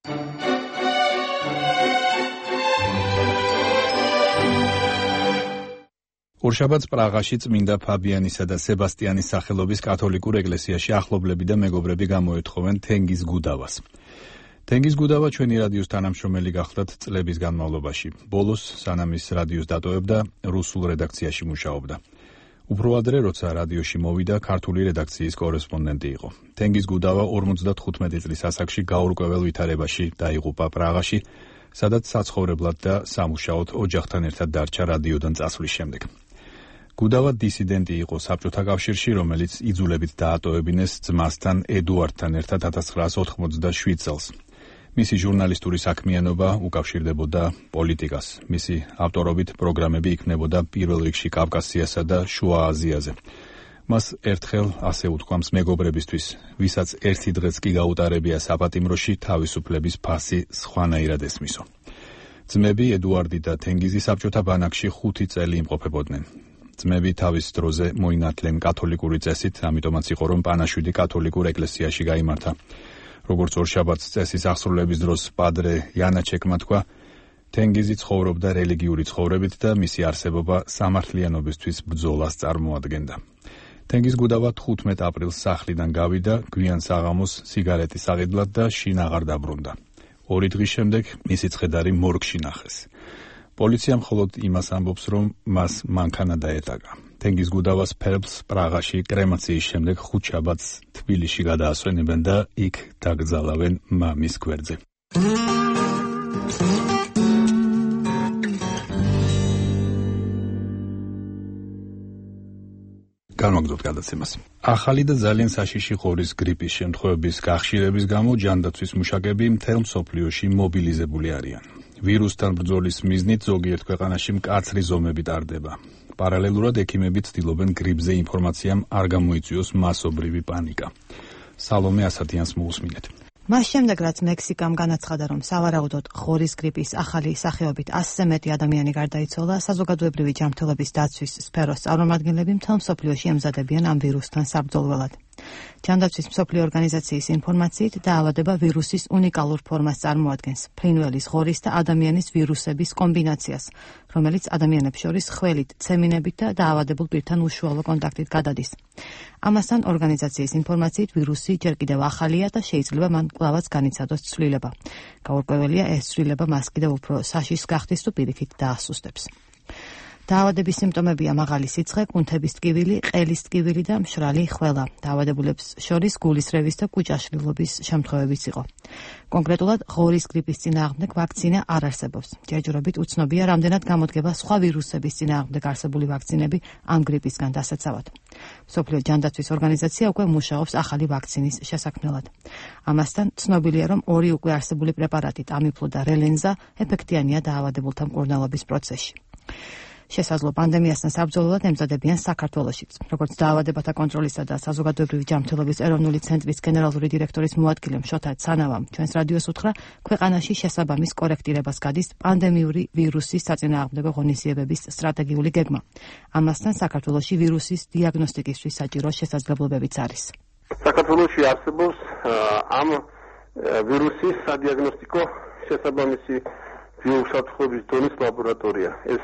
ორშაბათს პრაღაში წმინდა ფაბიანისა და სებასტიანის სახელობის კათოლიკურ ეკლესიაში ახლობლები და მეგობრები გამოეთხოვენ თენგიზ გუდავას. თენგიზ გუდავა ჩვენი რადიოს თანამშრომელი გახლდათ წლების განმავლობაში. ბოლოს, სანამ ის რადიოს დატოვებდა, რუსულ რედაქციაში მუშაობდა. უფრო ადრე, როცა რადიოში მოვიდა, ქართული რედაქციის კორესპონდენტი იყო. თენგიზ გუდავა ორმოცდათხუთმეტი წლის ასაკში გაურკვეველ ვითარებაში დაიღუპა პრაღაში, სადაც საცხოვრებლად და სამუშაოდ ოჯახთან ერთად დარჩა რადიოდან წასვლის შემდეგ. გუდავა დისიდენტი იყო საბჭოთა კავშირში, რომელიც იძულებით დაატოვებინეს ძმასთან ედუარდთან ერთად ათას ცხრაას ოთხმოცდაშვიდ წელს. მისი ჟურნალისტური საქმიანობა უკავშირდებოდა პოლიტიკას. მისი ავტორობით პროგრამები იქმნებოდა პირველ რიგში კავკასიასა და შუა აზიაზე. მას ერთხელ ასე უთქვამს მეგობრებისთვის, ვისაც ერთი დღეც კი გაუტარებია საპატიმროში, თავისუფლების ფასი სხვანაირად ესმისო. ძმები ედუარდი და თენგიზი საბჭოთა ბანაკში ხუთი წელი იმყოფებოდნენ. ძმები თავის დროზე მოინათლენ კათოლიკური წესით, ამიტომაც იყო, რომ პანაშვიდი კათოლიკურ ეკლესიაში გაიმართა. როგორც ორშაბათს წესის აღსრულების დროს პადრე იანაჩეკმა თქვა, თენგიზი ცხოვრობდა რელიგიური ცხოვრებით და მისი არსებობა სამართლიანობისთვის ბრძოლას წარმოადგენდა. თენგიზ გუდავა თხუთმეტ აპრილს სახლიდან გავიდა, გვიან საღამოს სიგარეტის აღიდლად და შინ აღარ დაბრუნდა. ორი დღის შემდეგ მისი ცხედარი მორგში ნახეს. პოლიცია მხოლოდ იმას ამბობს, რომ მას მანქანა დაეტაკა. თენგიზ გუდავას ფერბს პრაღაში კრემაციის შემდეგ ხუთშაბათს თბილისში გადაასვენებენ და იქ დაკრძალავენ მამის გვერდზე. განვაგრძობთ გადაცემას. ახალი და ძალიან საშიში ღორის გრიპის შემთხვევების გახშირების გამო ჯანდაცვის მუშაკები მთელ მსოფლიოში მობილიზებული არიან. ვირუსთან ბრძოლის მიზნით ზოგიერთ ქვეყანაში მკაცრი ზომები ტარდება. პარალელურად ექიმები ცდილობენ გრიპზე ინფორმაციამ არ გამოიწვიოს მასობრივი პანიკა. სალომე ასათიანს მოусმინეთ.
მას შემდეგ, რაც მექსიკამ განაცხადა, რომ სავარაუდოდ ღორის გრიპის ახალი სახეობით ასზე მეტი ადამიანი გარდაიცვალა, საზოგადოებრივი ჯანმრთელობის დაცვის სფეროს წარმომადგენლები მთელ მსოფლიოში ემზადებიან ამ ვირუსთან საბრძოლველად. ჯანდაცვის მსოფლიო ორგანიზაციის ინფორმაციით, დაავადება ვირუსის უნიკალურ ფორმას წარმოადგენს, ფრინველის, ღორის და ადამიანის ვირუსების კომბინაციას, რომელიც ადამიანებს შორის ხველით, ცემინებით და დაავადებულ პირთან უშუალო კონტაქტით გადადის. ამასთან ორგანიზაციის ინფორმაციით, ვირუსი ჯერ კიდევ ახალია და შეიძლება მან კვლავაც განიცადოს ცვლილება. გაურკვეველია, ეს ცვლილება მას კიდევ უფრო საშიშს გახდის თუ პირიქით დაასუსტებს. დაავადების სიმპტომებია მაღალი სიცხე, კუნთების ტკივილი, ყელის ტკივილი და მშრალი ხველა. დაავადებულებს შორის გულისრევის და კუჭაშლილობის შემთხვევებიც იყო. კონკრეტულად ღორის გრიპის წინააღმდეგ ვაქცინა არ არსებობს. ჯერჯერობით უცნობია, რამდენად გამოდგება სხვა ვირუსების წინააღმდეგ არსებული ვაქცინები ამ გრიპისგან დასაცავად. მსოფლიო ჯანდაცვის ორგანიზაცია უკვე მუშაობს ახალი ვაქცინის შესაქმნელად. ამასთან ცნობილია, რომ ორი უკვე არსებული პრეპარატი, ტამიფლუ და რელენზა, ეფექტიანია დაავადებულთა მკურნალობის პროცესში. შესაძლო პანდემიასთან საბრძოლველად ემზადებიან საქართველოშიც. როგორც დაავადებათა კონტროლისა და საზოგადოებრივი ჯანმრთელობის ეროვნული ცენტრის გენერალური დირექტორის მოადგილე მშოთა ცანავამ ჩვენს რადიოს უთხრა, ქვეყანაში შესაბამის კორექტირებას გადის პანდემიური ვირუსის საწინააღმდეგო ღონისძიებების სტრატეგიული გეგმა. ამასთან საქართველოში ვირუსის დიაგნოსტიკისთვის საჭირო შესაძლებლობებიც არის.
საქართველოში არსებობს ამ ვირუსის სადიაგნოსტიკო შესაბამისი ვირუსათხოვების დონის ლაბორატორია. ეს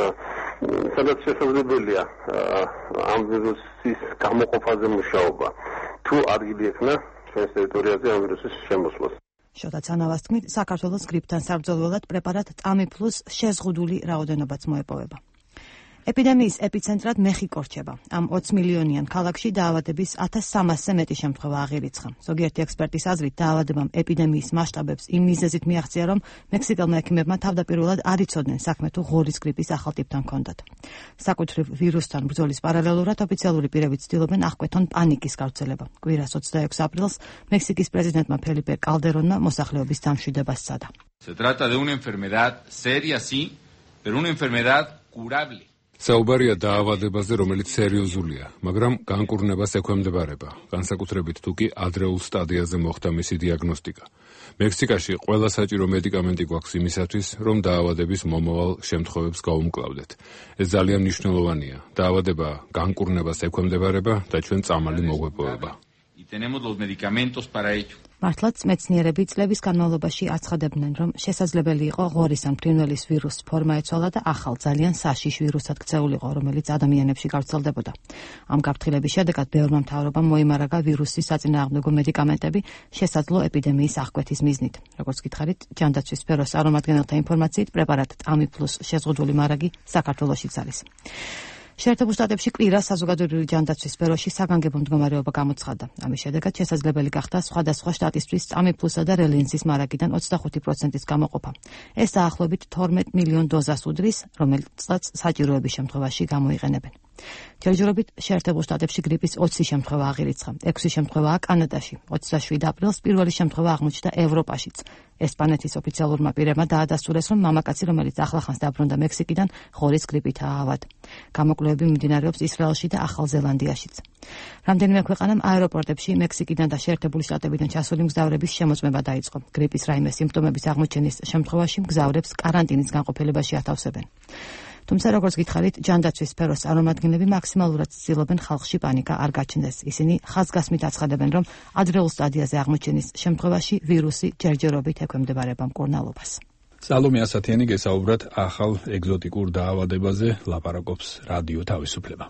სადაც შესაძლებელია ამ ვირუსის გამოყოფაზე მუშაობა. თუ ადგილი ექნა ჩვენს ტერიტორიაზე ამ ვირუსის შემოსვლას.
შოთა ცანავას თქმით, საქართველოს გრიპთან საბრძოლველად პრეპარატ ტამიფლუს შეზღუდული რაოდენობაც მოეპოვება. ეპიდემიის ეპიცენტრად მეხიკო რჩება. ამ ოცი მილიონიან ქალაქში დაავადების ათას სამასზე მეტი შემთხვევა აღირიცხა. ზოგიერთი ექსპერტის აზრით, დაავადებამ ეპიდემიის მასშტაბებს იმ მიზეზით მიაღწია, რომ მექსიკელმა ექიმებმა თავდაპირველად არ იცოდნენ საქმე თუ ღორის გრიპის ახალ ტიპთან ჰქონდათ. საკუთრივ ვირუსთან ბრძოლის პარალელურად ოფიციალური პირები ცდილობენ აღკვეთონ პანიკის გავრცელება. კვირას ოცდაექვსი აპრილს მექსიკის პრეზიდენტმა ფელიპე კალდერონმა მოსახლეობის დამშვიდება სცადა.
Se trata de una enfermedad seria sí, pero una enfermedad curable.
საუბარია დაავადებაზე, რომელიც სერიოზულია, მაგრამ განკურნებას ექვემდებარება, განსაკუთრებით თუ კი ადრეულ სტადიაზე მოხდა მისი დიაგნოსტიკა. მექსიკაში ყველა საჭირო მედიკამენტი გვაქვს იმისათვის, რომ დაავადების მომავალ შემთხვევებს გაუმკლავდეთ. ეს ძალიან მნიშვნელოვანია. დაავადება განკურნებას ექვემდებარება და ჩვენ წამალი მოგვეპოვება.
მართლაც მეცნიერები წლების განმავლობაში აცხადებდნენ, რომ შესაძლებელი იყო ღორის ან ფრინველის ვირუსს ფორმა ეცვალა და ახალ ძალიან საშიშ ვირუსად ქცეულიყო, რომელიც ადამიანებში გავრცელდებოდა. ამ გაფრთხილების შედეგად ბევრმა მთავრობამ მოიმარაგა ვირუსის საწინააღმდეგო მედიკამენტები შესაძლო ეპიდემიის აღკვეთის მიზნით. როგორც გითხარით, ჯანდაცვის სფეროს წარმომადგენელთა ინფორმაციით, პრეპარატ ტამიფლუს შეზღუდული მარაგი საქართველოშიც არის. შეერთებულ შტატებში კვირას საზოგადოებრივი ჯანდაცვის სფეროში საგანგებო მდგომარეობა გამოცხადდა. ამის შედეგად შესაძლებელი გახდა სხვადასხვა შტატისთვის ტამიფლუსა და რელენზის მარაგიდან ოცდახუთი პროცენტის გამოყოფა. ეს დაახლოებით თორმეტ მილიონ დოზას უდრის, რომელსაც საჭიროების შემთხვევაში გამოიყენებენ. ჯერჯერობით შეერთებულ შტატებში გრიპის ოცი შემთხვევა აღირიცხა. ექვსი შემთხვევაა კანადაში. ოცდაშვიდი აპრილს პირველი შემთხვევა აღმოჩნდა ევროპაშიც. ესპანეთის ოფიციალურმა პირებმა დაადასტურეს, რომ მამაკაცი, რომელიც ახლახანს დაბრუნდა მექსიკიდან, ღორის გრიპითაა ავად. გამოკვლევები მიმდინარეობს ისრაელში და ახალ ზელანდიაშიც. რამდენიმე ქვეყანამ აეროპორტებში მექსიკიდან და შეერთებული შტატებიდან ჩასული მგზავრების შემოწმება დაიწყო. გრიპის რაიმე სიმპტომების აღმოჩენის შემთხვევაში მგზავრებს კარანტინის განყოფილებაში ათავსებენ. თუმცა როგორც გითხარით, ჯანდაცვის სფეროს წარმომადგენლები მაქსიმალურად ცდილობენ ხალხში პანიკა არ გაჩნდეს. ისინი ხაზგასმით აცხადებენ, რომ ადრეულ სტადიაზე აღმოჩენის შემთხვევაში ვირუსი ჯერჯერობით ექვემდებარება მკურნალობას.
სალომე ასათიანი გესაუბრათ ახალ ეგზოტიკურ დაავადებაზე ლაპარაკობს რადიო თავისუფლება.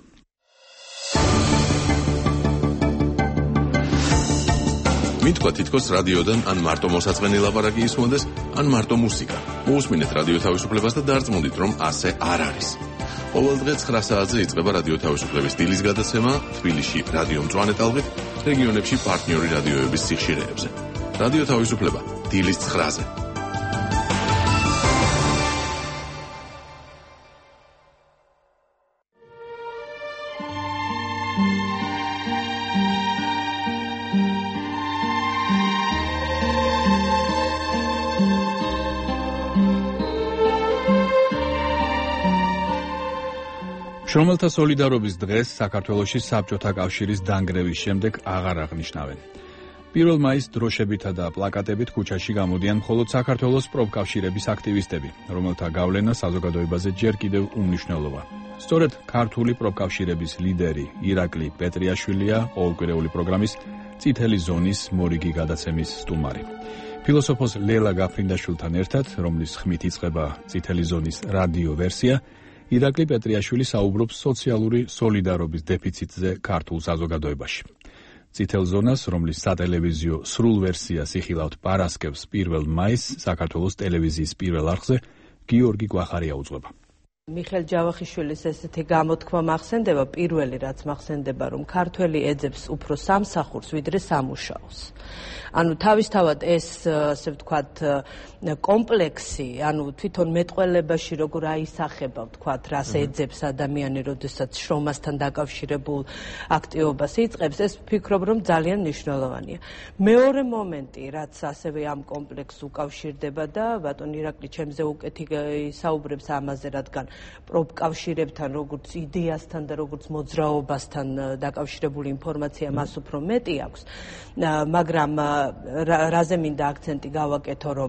მითქვა თითქოს რადიოდან ან მარტო მოსაწყენი ლაპარაკი ისმოდეს, ან მარტო მუსიკა. მოусმინეთ რადიო თავისუფლებას და დარწმუნდით, რომ ასე არ არის. ყოველ დღე ცხრა საათზე იწყება რადიო თავისუფლების დილის გადაცემა თბილისში რადიო მწვანე ტალღით, რეგიონებში პარტნიორი რადიოების სიხშირეებზე. რადიო თავისუფლება დილის ცხრაზე.
შრომელთა სოლიდარობის დღეს საქართველოში საბჭოთა კავშირის დანგრევის შემდეგ აღარ აღნიშნავენ. პირველ მაისს დროშებითა და პლაკატებით ქუჩაში გამოდიან მხოლოდ საქართველოს პროფკავშირების აქტივისტები, რომელთა გავლენა საზოგადოებაზე ჯერ კიდევ უმნიშვნელოა. სწორედ ქართული პროფკავშირების ლიდერი ირაკლი პეტრიაშვილია ყოველკვირეული პროგრამის წითელი ზონის მორიგი გადაცემის სტუმარი. ფილოსოფოს ლელა გაფრინდაშვილთან ერთად, რომლის ხმით იწყება წითელი ზონის რადიო ვერსია, ირაკლი პეტრიაშვილი საუბრობს სოციალური სოლიდარობის დეფიციტზე ქართულ საზოგადოებაში. წითელ ზონას, რომლის სატელევიზიო სრულ ვერსიას იხილავთ პარასკევს პირველ მაისს საქართველოს ტელევიზიის პირველ არხზე, გიორგი გვახარია უძღვება.
მიხეილ ჯავახიშვილის ესეთი გამოთქმა მახსენდება, პირველი რაც მახსენდება, რომ ქართველი ეძებს უფრო სამსახურს, ვიდრე სამუშაოს. ანუ თავისთავად ეს, ასე ვთქვათ, კომპლექსი, ანუ თვითონ მეტყველებაში როგორ აისახება, ვთქვათ, რას ეძებს ადამიანი, როდესაც შრომასთან დაკავშირებულ აქტივობას იწყებს, ეს ვფიქრობ, რომ ძალიან მნიშვნელოვანია. მეორე მომენტი, რაც ასევე ამ კომპლექსს უკავშირდება და ბატონ ირაკლი ჩემზე უკეთ ისაუბრებს ამაზე, რადგან პროფკავშირებთან, როგორც იდეასთან და როგორც მოძრაობასთან დაკავშირებული ინფორმაცია მას უფრო მეტი აქვს, მაგრამ რაზე მინდა აქცენტი გავაკეთო, რომ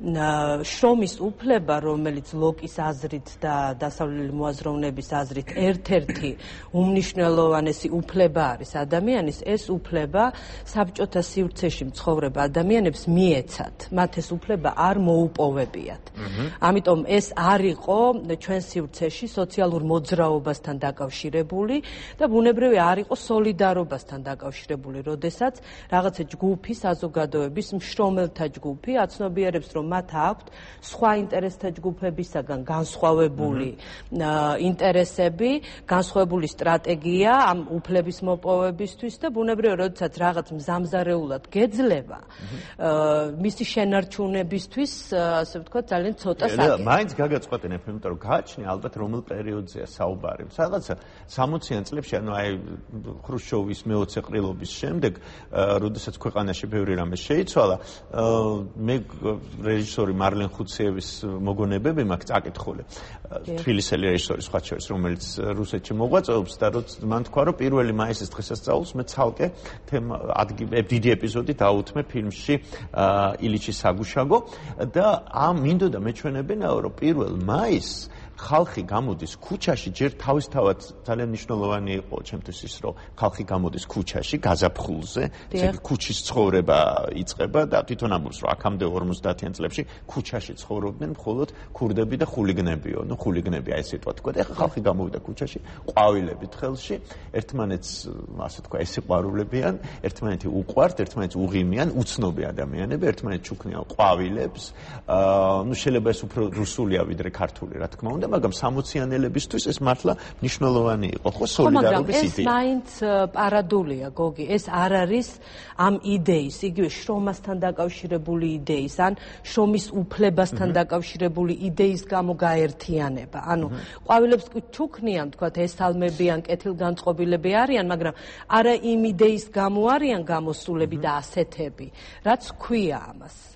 შრომის უფლება, რომელიც ლოკის აზრით და დასავლელი მოაზროვნების აზრით ერთ-ერთი უმნიშვნელოვანესი უფლება არის ადამიანის, ეს უფლება საბჭოთა სივრცეში მცხოვრებ ადამიანებს მიეცათ. მათ ეს უფლება არ მოუპოვებიათ. ამიტომ ეს არ იყო ჩვენ სივრცეში სოციალურ მოძრაობასთან დაკავშირებული და ბუნებრივი არ იყო სოლიდარობასთან დაკავშირებული, როდესაც რაღაცა ჯგუფი, საზოგადოების მშრომელთა ჯგუფი აცნობიერებს, რომ მათ აქვთ სხვა ინტერესთა ჯგუფებისაგან განსხვავებული ინტერესები, განსხვავებული სტრატეგია ამ უფლების მოპოვებისთვის და ბუნებრივია, როდესაც რაღაც მზამზარეულად გეძლება, მისი შენარჩუნებისთვის, ასე ვთქვათ, ძალიან ცოტა საკითხია.
მაინც გაგაწყვეტინებ, იმიტომ რომ გააჩნია ალბათ რომელ პერიოდზეა საუბარი. რაღაცა სამოციან წლებში, ანუ აი ხრუშჩოვის მეოცე ყრილობის შემდეგ, როდესაც ქვეყანაში ბევრი რამე შეიცვალა, მე რეჟისორი მარლენ ხუციევის მოგონებები მაქვს წაკითხული. თბილისელი რეჟისორი სხვა შორის, რომელიც რუსეთში მოღვაწეობს და როცა მან თქვა, რომ პირველი მაისის დღესასწაულს მე ცალკე დიდი ეპიზოდი დაუთმე ფილმში ილიჩის საგუშაგო და ამ მინდოდა მეჩვენებინაო, რომ პირველ მაისს ხალხი გამოდის ქუჩაში, ჯერ თავისთავად ძალიან მნიშვნელოვანი იყო ჩემთვის ის, რომ ხალხი გამოდის ქუჩაში, გაზაფხულზე, ქუჩის ცხოვრება იწყება და თვითონ ამბობს, რომ აქამდე ორმოცდაათიან წლებში ქუჩაში ცხოვრობდნენ მხოლოდ ქურდები და ხულიგნებიო. ნუ ხულიგნები აი სიტყვა თქვა და ეხლა ხალხი გამოვიდა ქუჩაში, ყვავილებით ხელში, ერთმანეთს, ასე თქვა, ესიყვარულებიან, ერთმანეთი უყვართ, ერთმანეთს უღიმიან, უცნობი ადამიანები, ერთმანეთს ჩუქნიან ყვავილებს. აა, ნუ შეიძლება ეს უფრო რუსულია ვიდრე ქართული, რა თქმა უნდა. მაგრამ სამოციანელებისთვის ეს მართლა მნიშვნელოვანი იყო, ხო, სოლიდარობის იდეა.
ეს მაინც პარადულია, გოგი, ეს არ არის ამ იდეის, იგივე შრომასთან დაკავშირებული იდეის, ან შრომის უფლებასთან დაკავშირებული იდეის გამო გაერთიანება. ანუ ყვავილებს ჩუქნიან, თქვათ, ესალმებიან, კეთილგანწყობილები არიან, მაგრამ არა იმ იდეის გამო არიან გამოსულები და ასეთები, რაც ქვია ამას.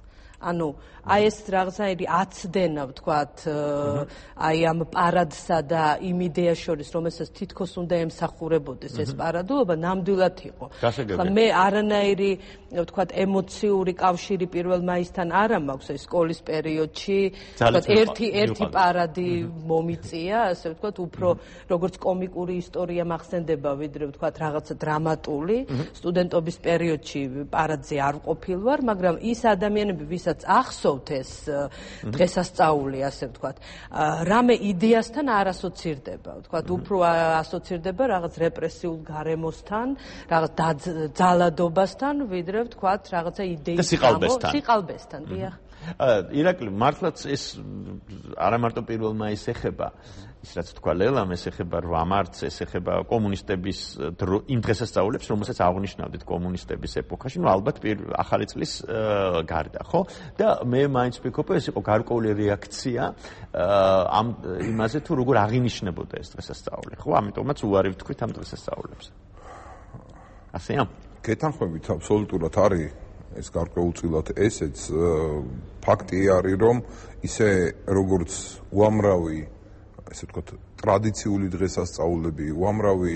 ანუ აი ეს რაღაცნაირი აცდენა ვთქვათ აი ამ პარადსა და იმ იდეას შორის რომელსაც თითქოს უნდა ემსახურებოდეს ეს პარადულობა ნამდვილად იყო. ხა მე არანაირი ვთქვათ ემოციური კავშირი პირველ მაისთან არ მაქვს ეს სკოლის პერიოდში ვთქვათ ერთი ერთი პარადი მომიწია ასე ვთქვათ უფრო როგორც კომიკური ისტორია მახსენდება ვიდრე ვთქვათ რაღაცა დრამატული სტუდენტობის პერიოდში პარადზე არ ყოფილ ვარ მაგრამ ის ადამიანები ვისაც ახსოვთ ეს დღესასწაული ასე ვთქვათ რამე იდეასთან არ ასოცირდება ვთქვათ უფრო ასოცირდება რაღაც რეპრესიულ გარემოსთან რაღაც ძალადობასთან ვიდრე ვთქვათ რაღაცა იდეის
სიყალბესთან
სიყალბესთან დიახ
ირაკლი მართლაც ეს არა მარტო პირველ მაისს ეხება ის რაც თქვა ლელამ ეს ეხება რვა მარტს ეს ეხება კომუნისტების იმ დღესასწაულებს რომელსაც აღნიშნავდით კომუნისტების ეპოქაში ნუ ალბათ ახალი წლის გარდა ხო და მე მაინც ვფიქრობ ეს იყო გარკვეული რეაქცია ამ იმაზე თუ როგორ აღინიშნებოდა ეს დღესასწაული ხო ამიტომაც უარი ვთქვით ამ დღესასწაულებს ასეა
გეთანხმებით აბსოლუტურად არის ეს გარკვეულწილად ესეც ფაქტი არის რომ ისე როგორც უამრავი ესე ვთქვათ ტრადიციული დღესასწაულები უამრავი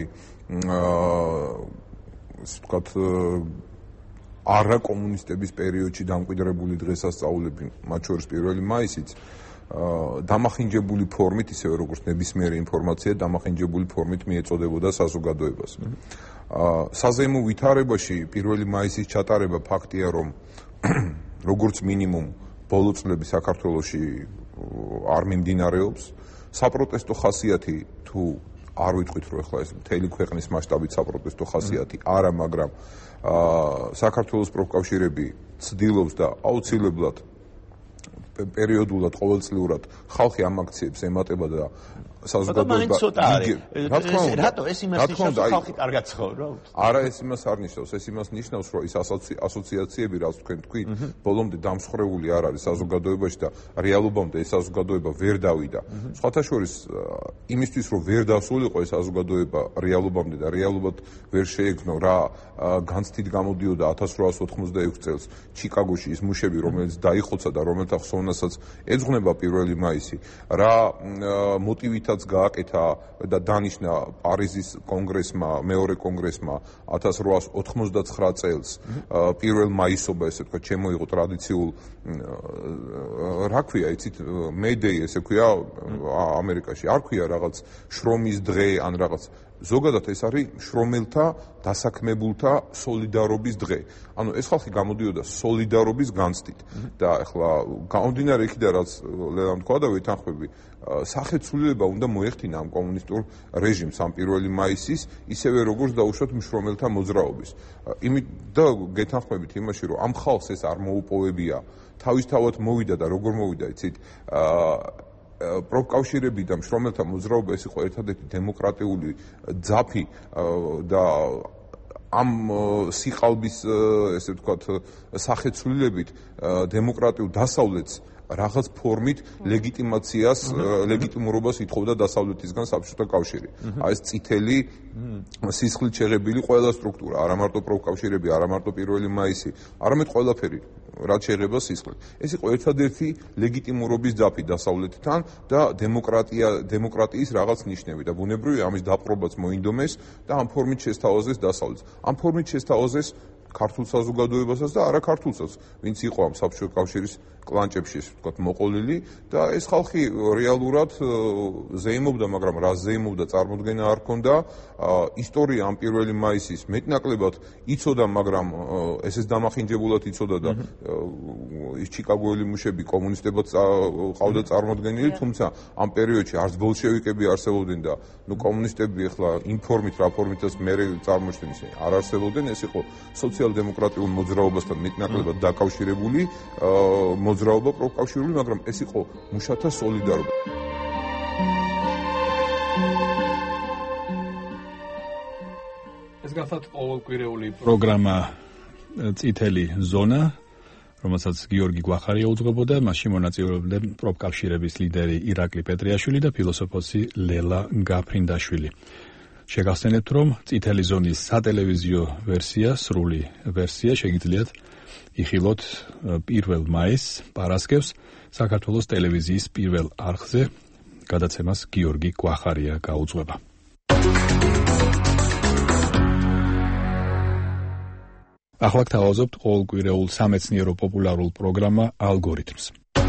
ესე ვთქვათ არა კომუნისტების პერიოდში დამკვიდრებული დღესასწაულები მათ შორის პირველი მაისიც დამახინჯებული ფორმით ისევე როგორც ნებისმიერი ინფორმაცია დამახინჯებული ფორმით მიეწოდებოდა საზოგადოებას საზეიმო ვითარებაში პირველი მაისის ჩატარება ფაქტია რომ როგორც მინიმუმ ბოლო წლები საქართველოში არ მიმდინარეობს საპროტესტო ხასიათი თუ არ ვიტყვით რომ ახლა ეს მთელი ქვეყნის მასშტაბით საპროტესტო ხასიათი არა მაგრამ საქართველოს პროფკავშირები ცდილობს და აუცილებლად პერიოდულად ყოველწლიურად ხალხი ამ აქციებს ემატება და საზოგადოება
რატო ეს იმას ნიშნავს რომ ხალხი კარგად ცხოვრობს?
არა ეს იმას არ ნიშნავს, ეს იმას ნიშნავს რომ ის ასოციაციები რაც თქვენ თქვით, ბოლომდე დამსხრეული არ არის საზოგადოებაში და რეალობამდე ეს საზოგადოება ვერ დავიდა. სხვათა შორის იმისთვის რომ ვერ დასულიყო ეს საზოგადოება რეალობამდე და რეალობად ვერ შეეგნო რა განცდით გამოდიოდა ათას რვაას ოთხმოცდაექვსი წელს ჩიკაგოში ის მუშები რომელიც დაიხოცა და რომელთა ხსოვნასაც ეძღვნება პირველი მაისი რა მოტივითაც გააკეთა და დანიშნა პარიზის კონგრესმა მეორე კონგრესმა ათას რვაას ოთხმოცდაცხრა წელს პირველ მაისობა ესე თქვა ჩემო იყო ტრადიციულ რა ქვია იცით მეიდეი ესე ქვია ამერიკაში არ ქვია რაღაც შრომის დღე ან რაღაც ზოგადად ეს არის შრომელთა დასაქმებულთა სოლიდარობის დღე. ანუ ეს ხალხი გამოდიოდა სოლიდარობის განცდით და ახლა გამომდინარე იქიდან რაც ლელამ თქვა და ვეთანხმები სახეცვლილება უნდა მოეხდინა ამ კომუნისტურ რეჟიმს ამ პირველი მაისის ისევე როგორც დაუშვათ მშრომელთა მოძრაობის. იმით და გეთანხმებით იმაში რომ ამ ხალხს ეს არ მოუპოვებია თავისთავად მოვიდა და როგორ მოვიდა იცით პროფკავშირები და მშრომელთა მოძრაობა ეს იყო ერთადერთი დემოკრატიული ძაფი და ამ სიყალბის ესე ვთქვათ სახეცვლილებით დემოკრატიულ დასავლეთს რაღაც ფორმით ლეგიტიმაციას, ლეგიტიმურობას ითხოვდა დასავლეთისგან საბჭოთა კავშირი. აი ეს წითელი სისხლით შეღებილი ყველა სტრუქტურა, არა მარტო პროფკავშირები, არა მარტო პირველი მაისი, არამედ ყველაფერი რაც შეღება სისხლით. ეს იყო ერთადერთი ლეგიტიმურობის ძაფი დასავლეთთან და დემოკრატია, დემოკრატიის რაღაც ნიშნები და ბუნებრივია ამის დაპყრობაც მოინდომეს და ამ ფორმით შესთავაზეს დასავლეთს. ამ ფორმით შესთავაზეს ქართულ საზოგადოებასაც და არა ქართულსაც, ვინც იყო ამ საბჭოთა კავშირის კლანჭებში, ასე ვთქვათ, მოყოლილი და ეს ხალხი რეალურად ზეიმობდა, მაგრამ რა ზეიმობდა, წარმოდგენა არ ჰქონდა. ისტორია ამ პირველი მაისის მეტნაკლებად იცოდა, მაგრამ ესეც დამახინჯებულად იცოდა და ის ჩიკაგოელი მუშები კომუნისტებად ყავდა წარმოდგენილი, თუმცა ამ პერიოდში არც ბოლშევიკები არსებობდნენ და ნუ კომუნისტები ახლა იმ ფორმით, რა ფორმითაც მერე წარმოჩნდნენ ისინი არ არსებობდნენ, ეს იყო სოციალ-დემოკრატიულ მოძრაობასთან მეტნაკლებად დაკავშირებული მოძრაობა პროფკავშირული, მაგრამ ეს იყო მუშათა სოლიდარობა.
ეს გახლავთ ყოველკვირეული პროგრამა წითელი ზონა, რომელსაც გიორგი გვახარია უძღვებოდა, მასში მონაწილეობდნენ პროფკავშირების ლიდერი ირაკლი პეტრიაშვილი და ფილოსოფოსი ლელა გაფრინდაშვილი. შეგახსენებთ, რომ წითელი ზონის სატელევიზიო ვერსია, სრული ვერსია შეგიძლიათ იხილოთ პირველ მაისს, პარასკევს, საქართველოს ტელევიზიის პირველ არხზე. გადაცემას გიორგი კვახარია გაუძღვება. ახლა გთავაზობთ ყოველკვირეულ სამეცნიერო პოპულარულ პროგრამა ალგორითმს.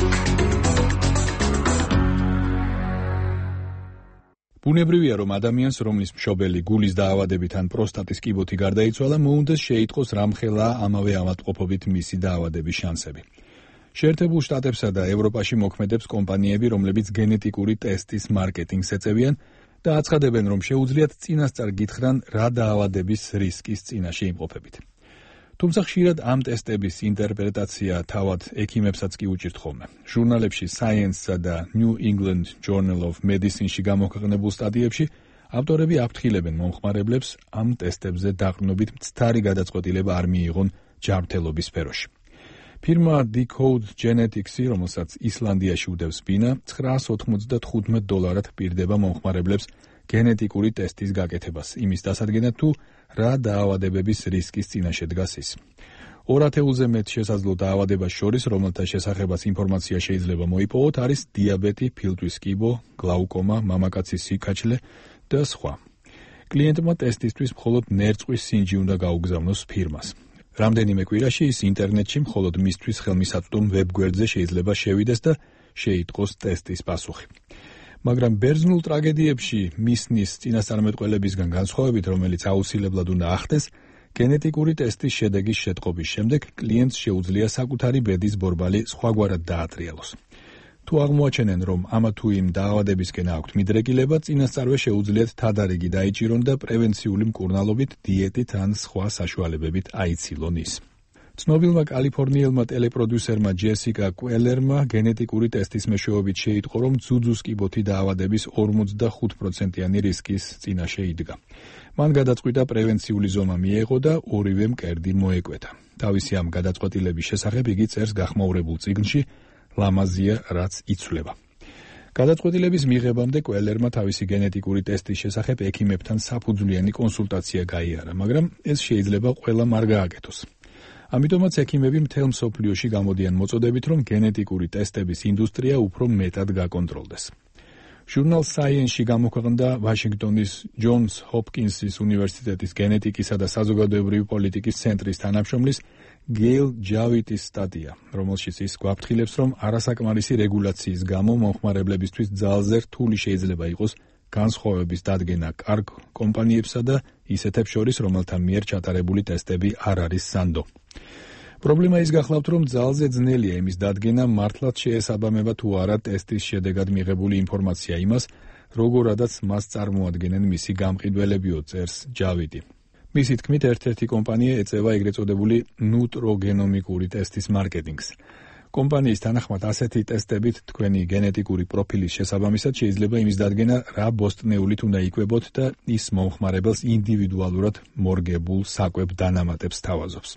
ბუნებრივია, რომ ადამიანს, რომლის მშობელი გულის დაავადებით ან პროსტატის კიბოთი გარდაიცვალა, მოუნდეს შეიტყოს რამხელა ამავე ავადმყოფობით მისი დაავადების შანსები. შეერთებულ შტატებსა და ევროპაში მოქმედებს კომპანიები, რომლებიც გენეტიკური ტესტის მარკეტინგს ეწევიან და აცხადებენ, რომ შეუძლიათ წინასწარ გითხრან, რა დაავადების რისკის წინაშე იმყოფებით. თუმცა ხშირად ამ ტესტების ინტერპრეტაცია თავად ექიმებსაც კი უჭირთ ხოლმე. ჟურნალებში Science-სა და New England Journal of Medicine-ში გამოქვეყნებულ სტატიებში ავტორები აფრთხილებენ მომხმარებლებს ამ ტესტებზე დაყრდნობით მცდარი გადაწყვეტილება არ მიიღონ ჯანმრთელობის სფეროში. ფირმა Decode Genetics-ი, რომელსაც ისლანდიაში უდევს ბინა, ცხრაას ოთხმოცდათხუთმეტ დოლარად პირდება მომხმარებლებს გენეტიკური ტესტის გაკეთებას, იმის დასადგენად თუ რა დაავადებების რისკის წინაშე დგას ის. ორ ათეულზე მეტ შესაძლო დაავადებას შორის, რომელთა შესახებაც ინფორმაცია შეიძლება მოიპოვოთ, არის დიაბეტი, ფილტვის კიბო, გლაუკომა, მამაკაცის სიკაჩლე და სხვა. კლიენტმა ტესტისთვის მხოლოდ ნერწყვის სინჯი უნდა გაუგზავნოს ფირმას. რამდენიმე კვირაში ის ინტერნეტში მხოლოდ მისთვის ხელმისაწვდომ ვებგვერდზე შეიძლება შევიდეს და შეიტყოს ტესტის პასუხი. მაგრამ ბერძნულ ტრაგედიებში მისნის წინასწარმეტყველებისგან განსხვავებით, რომელიც აუცილებლად უნდა ახდეს, გენეტიკური ტესტის შედეგის შეტყობის შემდეგ კლიენტს შეუძლია საკუთარი ბედის ბორბალი სხვაგვარად დაატრიალოს. თუ აღმოაჩენენ, რომ ამა თუ იმ დაავადებისკენ აქვთ მიდრეკილება, წინასწარვე შეუძლიათ თადარიგი დაიჭირონ და პრევენციული მკურნალობით, დიეტით ან სხვა საშუალებებით აიცილონ ის. ცნობილმა კალიფორნიელმა ტელეპროდიუსერმა ჯესიკა კუელერმა გენეტიკური ტესტის მეშვეობით შეიტყო, რომ ძუძუს კიბოთი დაავადების ორმოცდახუთ პროცენტიანი რისკის წინაშე იდგა. მან გადაწყვიტა პრევენციული ზომა მიეღო და ორივე მკერდი მოეკვეთა. თავისი ამ გადაწყვეტილების შესახებ იგი წერს გახმაურებულ წიგნში ლამაზია, რაც იცვლება. გადაწყვეტილების მიღებამდე კუელერმა თავისი გენეტიკური ტესტის შესახებ ექიმებთან საფუძვლიანი კონსულტაცია გაიარა, მაგრამ ეს შეიძლება ყველამ არ გააკეთოს. ამიტომაც ექიმები მთელ მსოფლიოში გამოდიან მოწოდებით, რომ გენეტიკური ტესტების ინდუსტრია უფრო მეტად გაკონტროლდეს. ჟურნალ Science-ში გამოქვეყნდა ვაშინგტონის ჯონს ჰოპკინსის უნივერსიტეტის გენეტიკისა და საზოგადოებრივი პოლიტიკის ცენტრის თანამშრომლის გეილ ჯავიტის სტატია, რომელშიც ის გვაფრთხილებს, რომ არასაკმარისი რეგულაციის გამო მომხმარებლებისთვის ძალზე რთული შეიძლება იყოს განსხვავების დადგენა კარგ კომპანიებსა და ისეთებს შორის, რომელთა მიერ ჩატარებული ტესტები არ არის სანდო. პრობლემა ის გახლავთ, რომ ძალზე ძნელია იმის დადგენა, მართლაც შეესაბამება თუ არა ტესტის შედეგად მიღებული ინფორმაცია იმას, როგორადაც მას წარმოადგენენ მისი გამყიდველებიო, წერს ჯავიტი. მისი თქმით, ერთ-ერთი კომპანია ეწევა ეგრეთ წოდებული ნუტროგენომიკური ტესტის მარკეტინგს. კომპანიის თანახმად ასეთი ტესტებით თქვენი გენეტიკური პროფილის შესაბამისად შეიძლება იმის დადგენა, რა ბოსტნეულით უნდა იკვებოთ და ის მომხმარებელს ინდივიდუალურად მორგებულ საკვებ დანამატებს თავაზობს.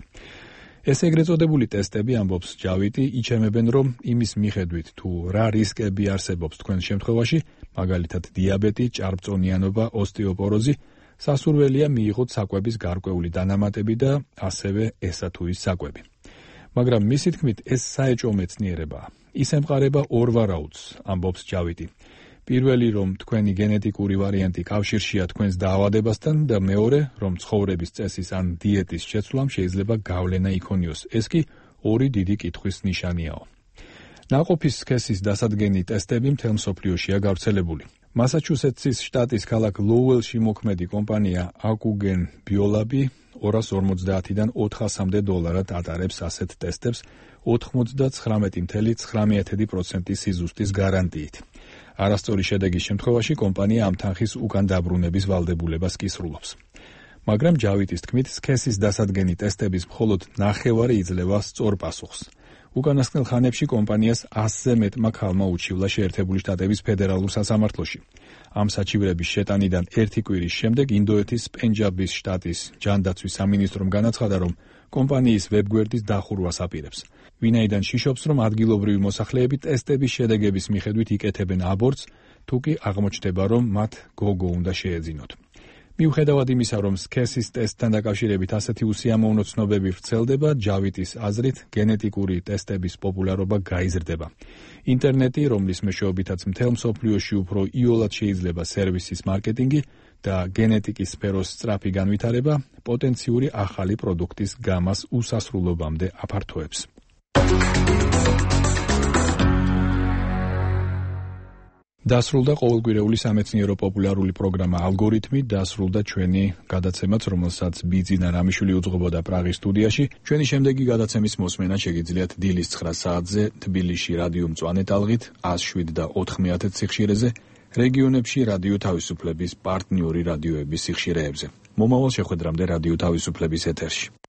ეს ეგრეთ წოდებული ტესტები, ამბობს ჯავიტი, იჩემებენ, რომ იმის მიხედვით თუ რა რისკები არსებობს თქვენ შემთხვევაში, მაგალითად დიაბეტი, ჭარბწონიანობა, ოსტეოპოროზი, სასურველია მიიღოთ საკვების გარკვეული დანამატები და ასევე ესა თუ ის საკვები. მაგრამ მისი თქმით, ეს საეჭვო მეცნიერებაა. ის ემყარება ორ ვარაუდს, ამბობს ჯავიტი. პირველი, რომ თქვენი გენეტიკური ვარიანტი კავშირშია თქვენს დაავადებასთან და მეორე, რომ ცხოვრების წესის ან დიეტის შეცვლამ შეიძლება გავლენა იქონიოს. ეს კი ორი დიდი კითხვის ნიშანიაო. ნაყოფის სქესის დასადგენი ტესტები მთელ მსოფლიოშია გავრცელებული. მასაჩუსეტსის შტატის ქალაქ ლოუელში მოქმედი კომპანია აკუგენ ბიოლაბი ორას ორმოცდაათიდან ოთხასამდე დოლარად ატარებს ასეთ ტესტებს ოთხმოცდაცხრამეტი წუთი ცხრამეტი პროცენტი სიზუსტის გარანტიით. არასწორი შედეგის შემთხვევაში კომპანია ამ თანხის უკან დაბრუნების ვალდებულებას კი სრულობს. მაგრამ ჯავიტის თქმით, სქესის დასადგენი ტესტების მხოლოდ ნახევარი იძლევა სწორ პასუხს. უკანასკნელ ხანებში კომპანიას ასზე მეტმა ქალმა უჩივლა შეერთებული შტატების ფედერალურ სასამართლოში. ამ საჩივრების შეტანიდან ერთი კვირის შემდეგ ინდოეთის პენჯაბის შტატის ჯანდაცვის სამინისტრომ განაცხადა, რომ კომპანიის ვებგვერდის დახურვას აპირებს. ვინაიდან შიშობს, რომ ადგილობრივი მოსახლეები ტესტების შედეგების მიხედვით იკეთებენ აბორტს, თუ კი აღმოჩნდება, რომ მათ გოგო უნდა შეეძინოთ. მიუხედავად იმისა, რომ სქესის ტესტთან დაკავშირებით ასეთი უსიამოვნო ცნობები ვრცელდება, ჯავიტის აზრით გენეტიკური ტესტების პოპულარობა გაიზრდება. ინტერნეტი, რომლის მეშვეობითაც მთელ მსოფლიოში უფრო იოლად შეიძლება სერვისის მარკეტინგი და გენეტიკის სფეროს სწრაფი განვითარება, პოტენციური ახალი პროდუქტის გამას უსასრულობამდე აფართოებს. დასრულდა ყოველკვირეული სამეცნიერო პოპულარული პროგრამა ალგორითმი, დასრულდა ჩვენი გადაცემაც, რომელსაც ბიძინა რამიშვილი უძღვებოდა პრაღის სტუდიაში. ჩვენი შემდეგი გადაცემის მოსმენა შეგიძლიათ დილის ცხრა საათზე თბილისში რადიო მწვანე ტალღით ათას შვიდ და ოთხმეათე სიხშირეზე, რეგიონებში რადიო თავისუფლების პარტნიორი რადიოების სიხშირეებზე. მომავალ შეხვედრამდე რადიო თავისუფლების ეთერში.